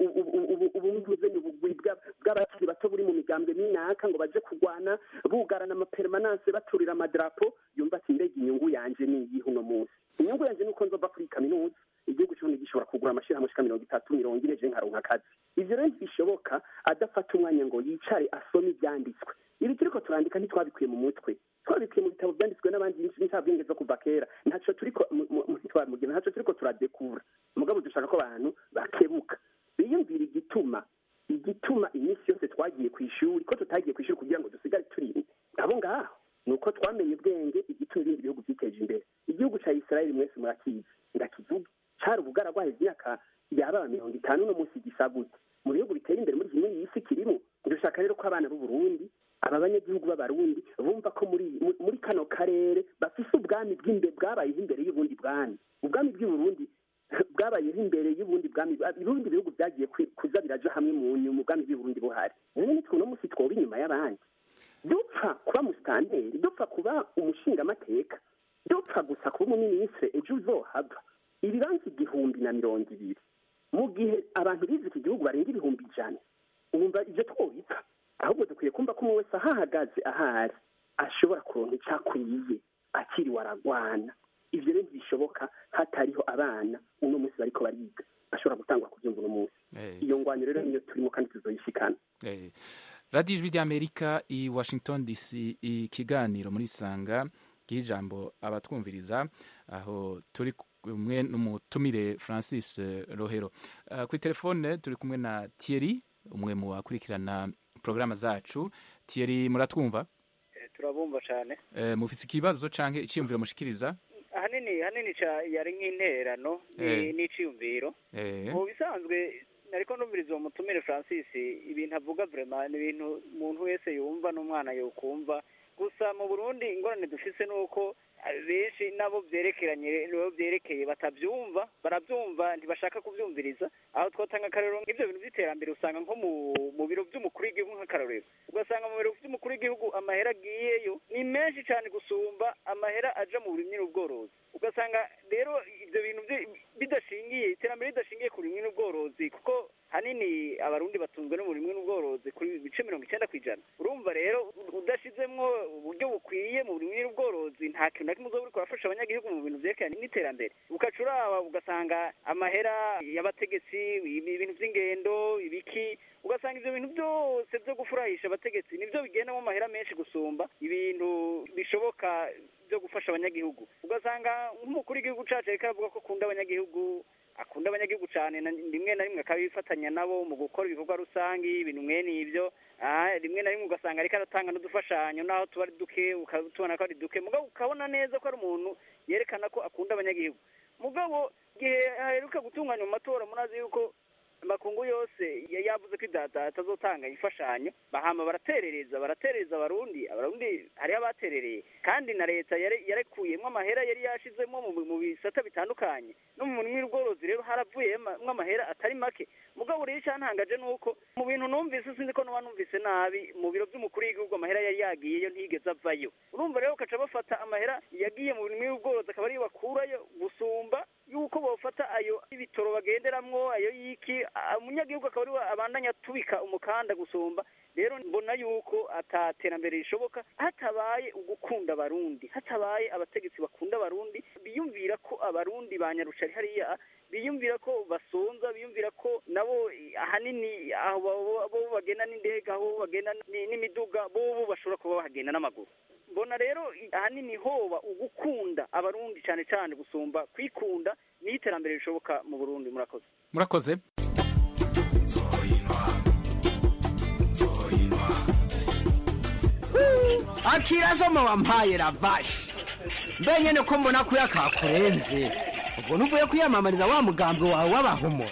ubumvuzanye ubugwi bw'abakiri bato buri mu migambwe minaka ngo baje kugwana bugarana amapermanence baturira amadrapo yumva ati mbega inyungu yanje niyihe uno munsi inyungu yanje nuko nzova kuri kaminuza igihugu cy'uburundi gishobora kugura amashirahamwe ashika 30-40 je nkaronka akazi ivyo rero ntibishoboka adafata umwanya ngo yicare asome ivyanditswe ibi turiko turandika ntitwabikuye mu mutwe twabikuye mu bitabo byanditswe n'abandi n'inshabwenge zo kuva kera ntaco turiko ntitwamugira ntaco turiko turadekura mugabo dushaka ko abantu bakebuka biyumvira igituma iminsi yose twagiye ku ishuri ko tutagiye ku ishuri kugira ngo dusigare turi abo ngaho nuko twamenye ubwenge igituma ibindi bihugu byiteje imbere igihugu ca Israel mwese murakizi ndakivuga cari ubugara bwaheze imyaka yaba 50 no munsi gisagutse mu bihugu biteye imbere muri kimwe y'isi kirimo dushaka rero ko abana b'u Burundi aba banyagihugu b'abarundi bumva ko muri kano karere bafise ubwami bw'imbe bwabayeho imbere y'ubundi bwami ubwami bw'i Burundi bwabayeho imbere y'ubundi bwami ibindi bihugu byagiye kuza biraja hamwe mu nyuma ubwami bw'i Burundi buhari none nitwe no musi twoba inyuma y'abandi dupfa kuba musitanteri dupfa kuba umushingamateka dupfa gusa kuba umuminisitiri ejo uzohava ibibanza 120 mu gihe abantu bize iki gihugu barenga 100 ubumva ivyo twobipfa ahubwo dukwiye kumva ko umwe wese ahahagaze ahari ashobora kuronka icakwiye akiriwe aragwana ivyo rero ntibishoboka hatariho abana uno munsi bariko bariga bashobora gutangwa kuvyumva uno munsi iyo ngwanyo rero niyo turimo kandi tuzoyishikana Radio Ijwi ry'Amerika i Washington DC ikiganiro muri Sanga gihijambo abatwumviriza aho turi kumwe n'umutumire Francis Rohero. Kuri telefone turi kumwe na Thierry, umwe mu bakurikirana porogaramu zacu. Thierry, muratwumva? Turabumva cyane. Mufise ikibazo canke iciyumviro mushikiriza? Hanini yari nk'intererano n'iciyumviro. Mu bisanzwe ariko numviriza uwo mutumire Francis, ibintu avuga vraiment ni ibintu umuntu wese yumva n'umwana yokumva. Gusa mu Burundi ingorane dufise nuko benshi nabo byerekeye batabyumva, barabyumva ntibashaka kubyumviriza. Aho twatanga akarero nk'ibyo bintu by'iterambere usanga nko mu biro by'umukuru w'igihugu nk'akarorero, ugasanga mu biro by'umukuru w'igihugu amahera agiyeyo ni menshi cyane gusumba amahera aja mu burimyi n'ubworozi. Ugasanga rero ibyo bintu bidashingiye, iterambere ridashingiye ku burimyi n'ubworozi, kuko hanini abarundi batunzwe n'uburimyi n'ubworozi kuri bice 90%. Urumva rero udashizemwo uburyo bukwiye mu burimyi n'ubworozi nta kintu na kimwe uzoba uriko urafasha abanyagihugu mu bintu vyerekanye n'iterambere. Ukacuraba ugasanga amahera y'abategetsi, ibintu vy'ingendo, ibiki, ugasanga ivyo bintu byose vyo gufurahisha abategetsi nivyo bigendamo amahera menshi gusumba ibintu bishoboka byo gufasha abanyagihugu. Ugasanga nk'umukuru w'igihugu cacu ariko aravuga ko akunda abanyagihugu cyane, rimwe na rimwe akabifatanya nabo mu gukora ibikorwa rusangi, ibintu mwene ibyo. Rimwe na rimwe ugasanga ariko aratanga n'udufashanyo naho tuba ari duke, ukatubona ko ari duke, mugabo ukabona neza ko ari umuntu yerekana ko akunda abanyagihugu. Mugabo igihe aheruka gutunganya mu matora, murazi yuko amakungu yose yavuze ko atazotanga imfashanyo, bahama baraterereza abarundi hariho abaterereye, kandi na leta yarekuyemo amahera yari yashizemo mu bisata bitandukanye, no mu burimyi n'ubworozi rero haravuyemo amahera atari make. Mugabo rero icyantangaje nuko mu bintu numvise, sinzi ko numvise nabi, mu biro by'umukuru w'igihugu amahera yari yagiyeyo ntigeze avayo. Urumva rero ukaca bafata amahera yagiye mu burimyi n'ubworozi akaba ariyo bakurayo gusumba yuko bafata ayo ibitoro bagenderamwo, ayo yiki, umunyagihugu akaba ariwe abandanya tubika umukanda gusumba. Rero mbona yuko ataterambere rishoboka hatabaye ugukunda abarundi, hatabaye abategetsi bakunda abarundi, biyumvira ko abarundi banyarucari hariya, biyumvira ko basonza, biyumvira ko nabo ahanini aho bo bagenda n'indege, aho bagenda n'imiduga, bo bashobora kuba bahagenda n'amaguru. Mbona rero ahanini hoba ugukunda abarundi cyane cyane gusumba kwikunda n'iterambere rishoboka mu Burundi. Murakoze. Akirazo wampaye ravashi mbenyene ko mbona ko yakakurenze, ubwo nuvuye kwiyamamariza wa mugambwe wawe w'abahumura.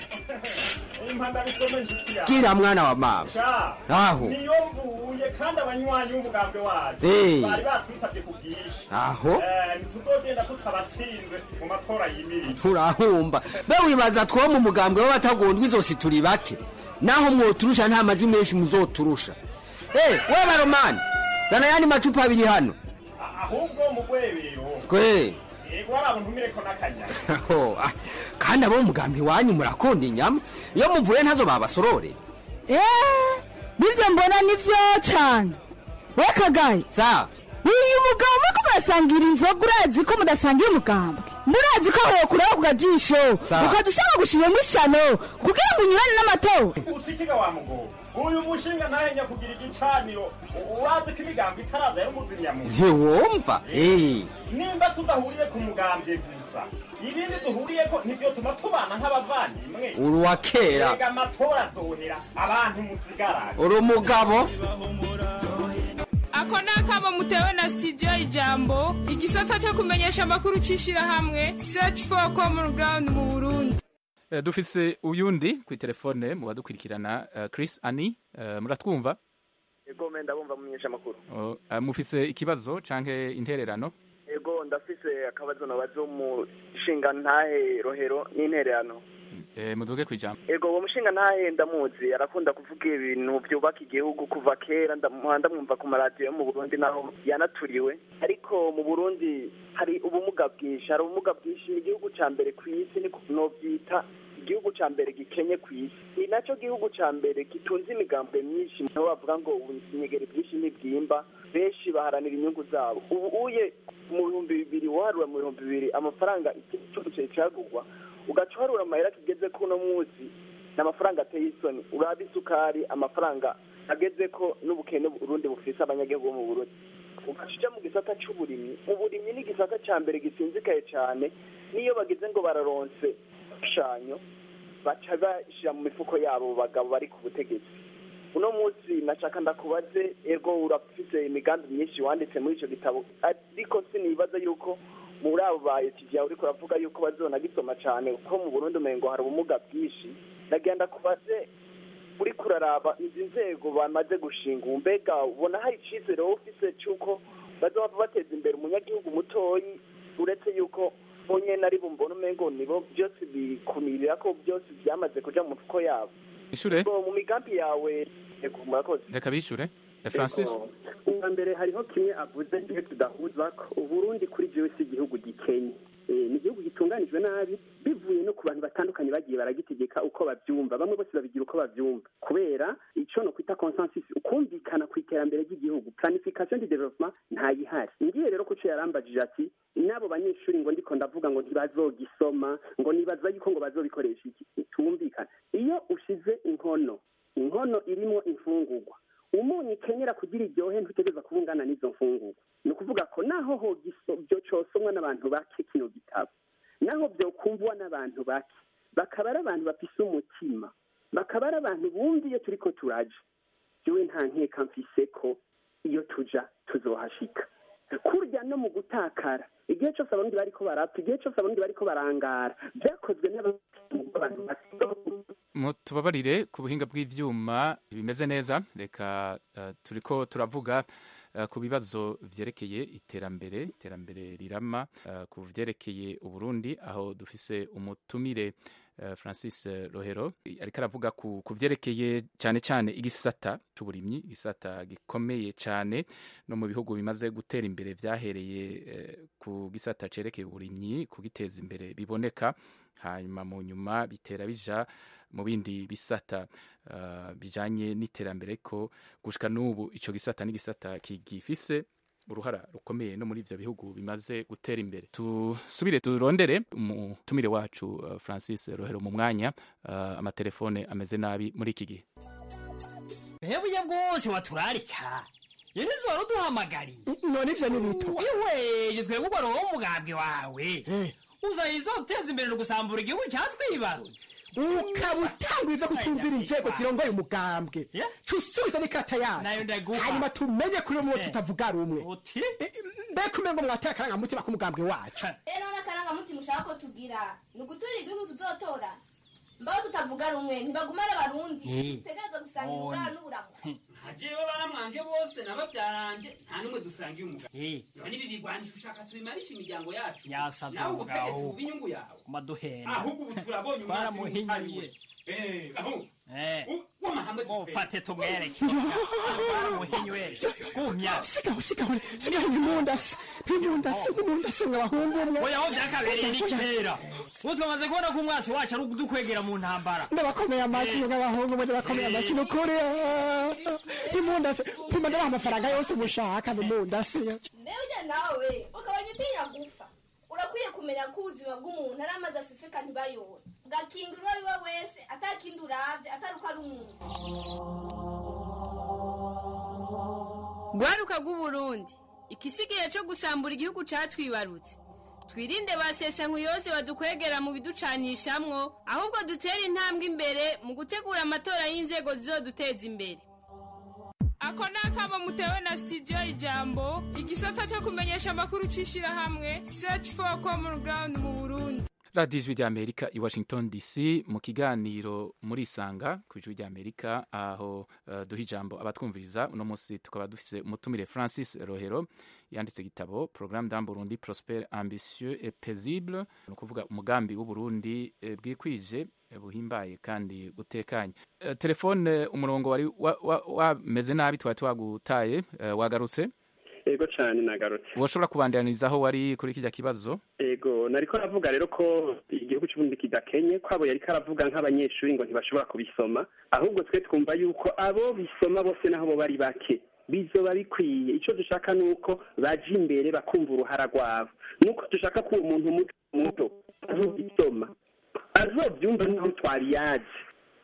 Kira mwana wa mama aho niyo mvuye kandi abanywanyi b'umugambwe wacu bari batwitabye kubwisha aho ntituzogenda tutabatsinze mu matora y'imiri. Turahumba be wibaza two mu mugambwe w'abatagondwa izosi turi bake, naho mwoturusha nta majwi menshi muzoturusha. We baromani zana yandi macupa abiri hano, ahubwo mugwebero kwe yego arabuntumire ko nakanya kandi abo mugambi wanyu murakunda inyama, iyo muvuye ntazo babasorore. Nivyo mbona nivyo cyane. We Kagaye sa uyu mugabo muko murasangira inzoga, urazi ko mudasangira umugambwe, murazi ko aho kuraho bwajisho ukadusanga gushiremo ishano kugira ngo unyurane n'amatora. Usikiga wa mugo uyu mushinga ntahenya kugira igicaniro, urazi ko imigambi itaraza yari umuzimya mu ntiwumva. Nimba tudahuriye ku mugambwe gusa, ibindi duhuriye ko nibyo tuma tubana nk'abavandimwe. Uruwa kera rega amatora azohera abantu musigarane. uri umugabo. Ako nakama mutewe na studio Ijambo, igisata cyo kumenyesha amakuru cishira hamwe Search for Common Ground mu Burundi. Dufise uyundi ku telefone mu badukurikirana Chris Ani, muratwumva? Ego menda bumva mumenyesha amakuru. Mufise ikibazo canke intererano? Ego ndafise akabazo nabazo mu shinga ntahe Rohero n'intererano. Muduge kwijambo. Ego uwo mushinga ntahe ndamuzi, arakunda kuvuga ibintu byubaka igihugu kuva kera, ndamwumva ku maradiyo yo mu Burundi naho yanaturiwe. Ariko mu Burundi hari ubumuga bwinshi, igihugu ca mbere ku isi ni kunovyita igihugu ca mbere gikenye ku isi, ni naco gihugu ca mbere gitunze imigambwe myinshi. Niho bavuga ngo ubunyegeri bwinshi n'ibwimba, benshi baharanira inyungu zabo. Ubu uye mu 2000 waharura mu 2000 amafaranga igihugu cagugwa, ugaca uharura amahera kigeze kuno munsi ni amafaranga ateye isoni uraba isukari amafaranga ageze ko n'ubukene Burundi bufise abanyagihugu bo mu Burundi ugacija mu gisata c'uburimyi uburimyi ni igisata ca mbere gisinzikaye cyane niyo bagize ngo bararonse shanyo baca bashira mu mifuko yabo bagabo bari ku butegetsi uno munsi nashaka ndakubaze ego urafise imigambi myinshi wanditse muri ico gitabo ariko sinibaza yuko muri abo bayetigiya uriko uravuga yuko bazona gisoma cyane ko mu Burundi umengo hari ubumuga bwinshi nagenda kubaze uri kuraraba izi nzego bamaze gushinga umbega ubona hari icizere wowe ufise cy'uko bazoba bateza imbere umunyagihugu mutoyi uretse yuko bonyene ari bumbona umengo nibo byose bikumirira ko byose byamaze kuja mu mifuko yabo ishure mu migambi yawe murakoze reka bishure Francis ubwa mbere hariho kimwe avuze igihe tudahuza ko Uburundi kuri jewe si igihugu gikenye ni igihugu gitunganijwe nabi bivuye no ku bantu batandukanye bagiye baragitegeka uko bavyumva bamwe bose babigira uko bavyumva kubera ico no kwita consensus ukumvikana ku iterambere ry'igihugu planification de development ntayihari ngiye rero kuco yarambajije ati nabo banyeshuri ngo ndiko ndavuga ngo ntibazogisoma ngo nibaza yuko ngo bazobikoresha iki tumvikana iyo ushize inkono irimo imfungurwa umunyu kenyera kugira iryohe ntutegeza kubungana n'izo mfungurwa ni ukuvuga ko naho byo cosomwa n'abantu bake kino gitabo naho byo kumvwa n'abantu bake bakaba ari abantu bafise umutima bakaba ari abantu bumviye turiko turaje jewe nta nkeka mfise ko iyo tuja tuzohashika kurya no mu gutakara igihe cyose abarundi bariko barapfa igihe cyose abarundi bariko barangara byakozwe n'abantu mutubabarire ku buhinga bw'ivyuma bimeze neza reka turiko turavuga ku bibazo vyerekeye iterambere rirama ku vyerekeye Uburundi aho dufise umutumire Francis Rohero ariko aravuga ku vyerekeye cyane igisata c'uburimyi igisata gikomeye cyane no mu bihugu bimaze gutera imbere vyahereye ku gisata cerekeye uburimyi kugiteza imbere biboneka hanyuma mu nyuma bitera bija mu bindi bisata bijanye n'iterambere ko gushika n'ubu ico gisata n'igisata kigifise uruhara rukomeye no muri ivyo bihugu bimaze gutera imbere tusubire turondere umutumire wacu Francis Rohero mu mwanya amatelefone ameze nabi muri iki gihe hebuye bwose waturarika yenizo waruduhamagari none ivyo n'ibito iwe twebwe ugwa roho umugambwe wawe uzayizoteza imbere no gusambura igihugu cyatwibarutse ukabutangwiza kutumvira inzego zirongoye umugambwe cusubiza n'ikata yacu hanyuma tumenye kuri umwe tutavuga rumwe mbega umengo mwateye akarangamutima k'umugambwe wacu none akarangamutima ushaka ko tugira ni uguturira igihugu tuzotora mbaho tutavuga rumwe ntibagumane abarundi dutegerezwa gusangira uburaro n'uburamu hajewe baramwange bose n'ababyarange nta n'umwe dusangiye umugambwe none ibi bigwanisha ushaka tubimarisha imiryango yacu nawe ugutegetse ubu inyungu yawe maduhenda ahubwo ubu turabonye twaramuhinyuye ufate tumwereke twaramuhinyuye gumya sigaho nimundase mwabahungu umwe oya aho byakabereye ni kera ubu twamaze kubona ko umwasi wacu ari udukwegera mu ntambara ndabakomeye amashyi n'abahungu mwe ndabakomeye amashyi n'ukuri nimundase pima ndabaha amafaranga yose mushaka nimundase mbega nawe ukabanya utinya gupfa urakwiye kumenya ko ubuzima bw'umuntu ari amazi aseseka ntibayobore ugakinga uwo ari we wese atakindi uravye atari uko ari umuntu rwaruka rw'uburundi ikisigaye co gusambura igihugu catwibarutse twirinde basesa nkuyoze badukwegera mu biducanishamwo ahubwo dutere intambwe imbere mu gutegura amatora y'inzego zizoduteza imbere ako nakamo mutewe na studio Ijambo igisata cyo kumenyesha amakuru cishirahamwe Search for Common Ground mu Burundi. Radio Ijwi ry'Amerika i Washington DC mu kiganiro muri Sanga ku Ijwi ry'Amerika aho duha ijambo abatwumviriza uno munsi tukaba dufise umutumire Francis Rohero yanditse gitabo Programme d'un Burundi prospère ambitieux et paisible no kuvuga umugambi w'u Burundi bwikwije buhimbaye kandi butekanye. Telefone umurongo wari wameze nabi twagutaye wagarutse ego cyane nagarutse woshobora kubandaniriza aho wari kuri kijya kibazo ego nariko aravuga rero ko igihugu cy'uburundi kidakenye kwabo yariko aravuga nk'abanyeshuri ngo ntibashobora kubisoma ahubwo twe twumva yuko abo bisoma bose naho bo bari bake bizoba bikwiye icyo dushaka nuko baje imbere bakumva uruhara rwabo nuko dushaka ko umuntu muto azobisoma azobyumva n'aho twari yaje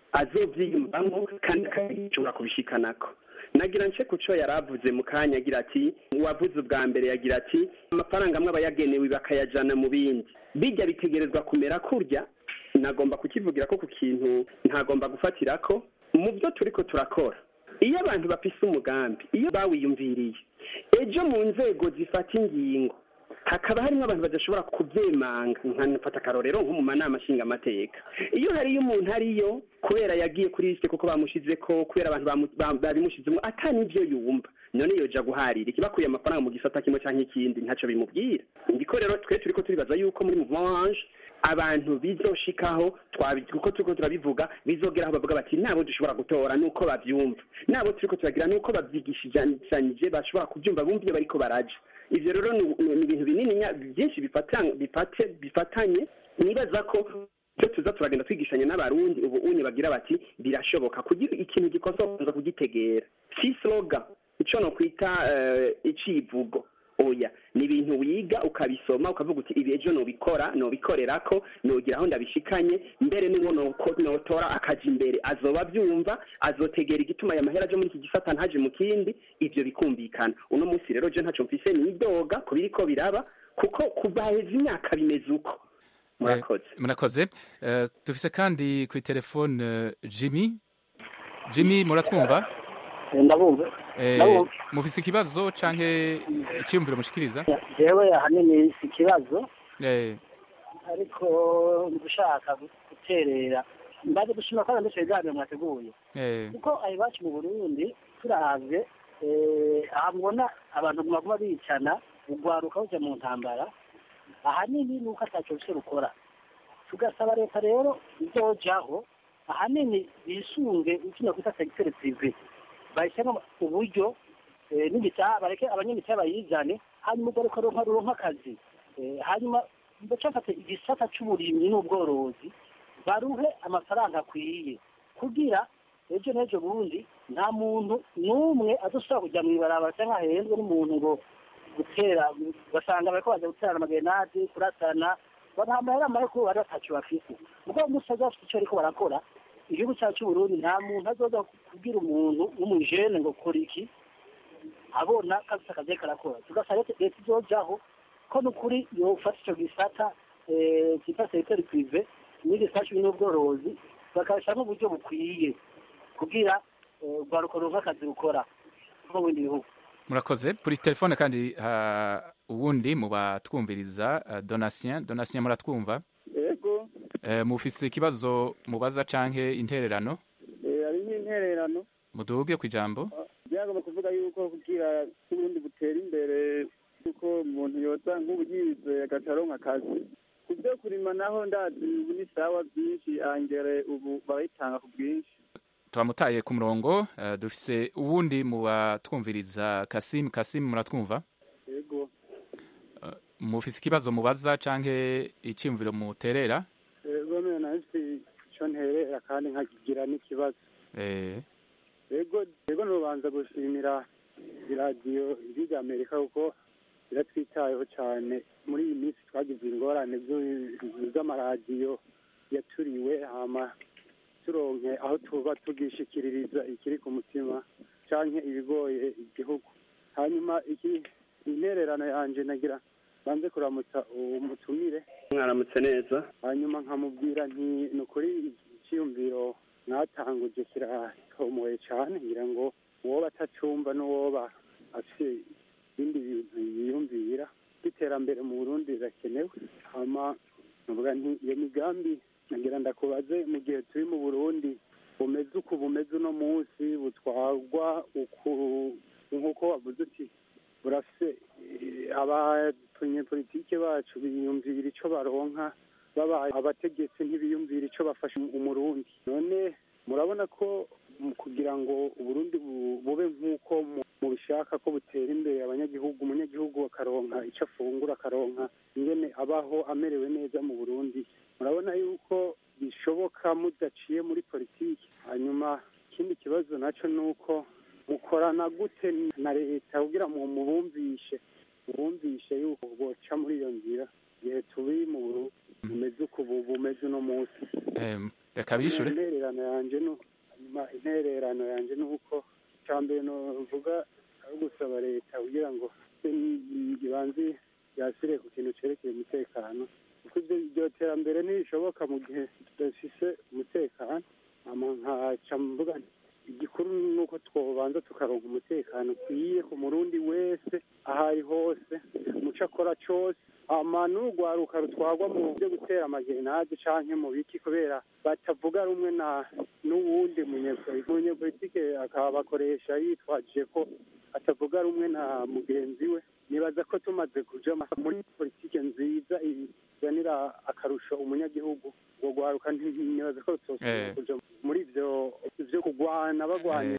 azovyiyumvamo kandi akashobora kubishikanako. Nagira nce kuco yaravuze mu kanya agira ati wavuze ubwa mbere yagira ati amafaranga amwe abayagenewe bakayajana mu bindi bijya bitegerezwa kumera kurya. Nagomba kukivugira ko ku kintu ntagomba gufatirako mu byo turiko turakora. Iyo abantu bafise umugambi, iyo bawiyumviriye, ejo mu nzego zifata ingingo hakaba harimo abantu badashobora kubyemanga. Nkanafata akarorero nko mu manama nshingamateka, iyo hariyo umuntu ariyo kubera yagiye kuri liste kuko bamushize ko kubera abantu babimushizemo atani ibyo yumva, none yoja guharira ikibakuye amafaranga mu gisata kimwe canke ikindi ntaco bimubwira. Ndiko rero twe turiko turibaza yuko muri Mouvement Ange abantu bizoshikaho kuko turiko turabivuga bizogeraho bavuga bati nabo dushobora gutora nuko bavyumva, nabo turiko turagira nuko bavyigishije bashobora kubyumva bumviye bariko baraja. Ivyo rero ni ibintu binini byinshi bifatanye. Nibaza ko byo tuza turagenda twigishanya n'abarundi ubu unye bagira bati birashoboka kugira ikintu gikosoza kugitegera. Si slogan ico no kwita icivugo, oya ni ibintu wiga ukabisoma ukavuga uti ibi ejo nobikorerako nogira aho ndabishikanye mbere niwo notora akaja imbere azoba byumva azotegera igituma ya mahera aje muri iki gisata ntaje mu kindi, ivyo bikumvikana. Uno munsi rero je ntaco mfise nidoga ko biriko biraba kuko kubaheza imyaka bimeze uko. Murakoze. Dufise kandi ku telefone Jimmy muratwumva? Ndabumva. Mufise ikibazo canke icyumviro mushikiriza? Jewe ahanini si ikibazo. Ariko ndashaka guterera. Mbaze gushima ko ndetse biganiro mwateguye. Kuko ayibacu mu Burundi turahavye ahabona abantu baguma bicana ugwaruka uje mu ntambara. Ahanini nuko ataco rukora. Tugasaba leta rero izojaho ahanini bisunge ukina kwita secteur privé. Bahisemo uburyo n'ibitaha bareke abanyamitaha bayizane hanyuma ugaruka ronka akazi. Hanyuma bacafate igisata c'uburimyi n'ubworozi baruhe amafaranga akwiye kugira ejo n'ejo bundi nta muntu n'umwe adusubira kujya mw'ibarabara cyangwa ahendwe n'umuntu ngo gutera basanga bariko baza guterana amagenade kurasana banamara amareko baratacu bafise ubwo umusaza afite icyo ariko barakora. Igihugu cyacu Burundi nta muntu azoza kubwira umuntu w'umujene ngo kora iki abona kabisa akazi karakora. Tugasaba leta izojaho ko nukuri yofata icyo gisata cyita secteur privé n'igisata n'ubworozi bakabishamo uburyo bukwiye kugira baruko runka akazi rukora mu bindi bihugu. Murakoze. Kuri telefone kandi uwundi mu batwumviriza Donatien muratwumva? Yego. Mufise ikibazo mubaza canke intererano? Ari intererano. Muduge kwijambo. Byagomba kuvuga yuko kugira Burundi butera imbere kuko umuntu yoza nk'ubugize agacaronka akazi. Kubyo kurima naho ndazi ni sawa byinshi angere ubu barayitanga ku bwinshi. Turamutaye ku murongo. Dufise uwundi mu batwumviriza Kasim muratwumva? Yego. Mufise ikibazo mubaza canke iciyumviro muterera? Yego nafise ico nterera kandi nkagira n'ikibazo. Yego nobanza gushimira iradiyo y'Amerika kuko iratwitayeho cyane muri iyi minsi twagize ingorane z'amaradiyo yaturiwe hama turonke aho tuba tugishikiririza ikiri ku mutima canke ibigoye igihugu. Hanyuma intererano yanje nagira banze kuramutsa umutumire. Mwaramutse neza. Hanyuma nkamubwira nti nukuri icyumviro mwatanguje kiratomoye cyane ngira ngo woba atacumva n'uwoba afite ibindi bintu yiyumvira iterambere mu Burundi rirakenewe. Hama navuga nti iyo migambi nagira ndakubaze mu gihe turi mu Burundi bumeze uko bumeze uno munsi butwarwa nk'uko wavuze uti burafise abanyepolitike bacu biyumvira ico baronka babaye abategetsi ntibiyumvira ico bafasha umurundi. None murabona ko kugira ngo Uburundi bube nk'uko mubishaka ko butera imbere umunyagihugu akaronka ico afungura akaronka ingene abaho amerewe neza mu Burundi, murabona yuko bishoboka mudaciye muri politiki? Hanyuma ikindi kibazo naco nuko mukorana gute na leta kugira ngo mubumvishe yuko boca muri iyo nzira igihe turi mu Burundi bumeze uko bumeze uno munsi? reka bishure. Intererano yanje ni uko icya mbere novuga ari ugusaba leta kugira ngo ibanze yasire ku kintu cerekeye umutekano, kuko iryo terambere ntirishoboka mu gihe tudafise umutekano. Nkaca mvuga igikuru ni uko twobanza tukaronka umutekano ukwiye ku murundi wese aho ari hose muco akora cose, n'urwaruka rutwagwa mu byo gutera amagerenade canke mu biki kubera batavuga rumwe n'uwundi munyepolitike akabakoresha yitwajije ko atavuga rumwe na mugenzi we. Nibaza ko tumaze kuja muri politike nziza izanira akarusho umunyagihugu, urwo rwaruka nibaza ko rutokuja muri ivyo kugwana bagwanya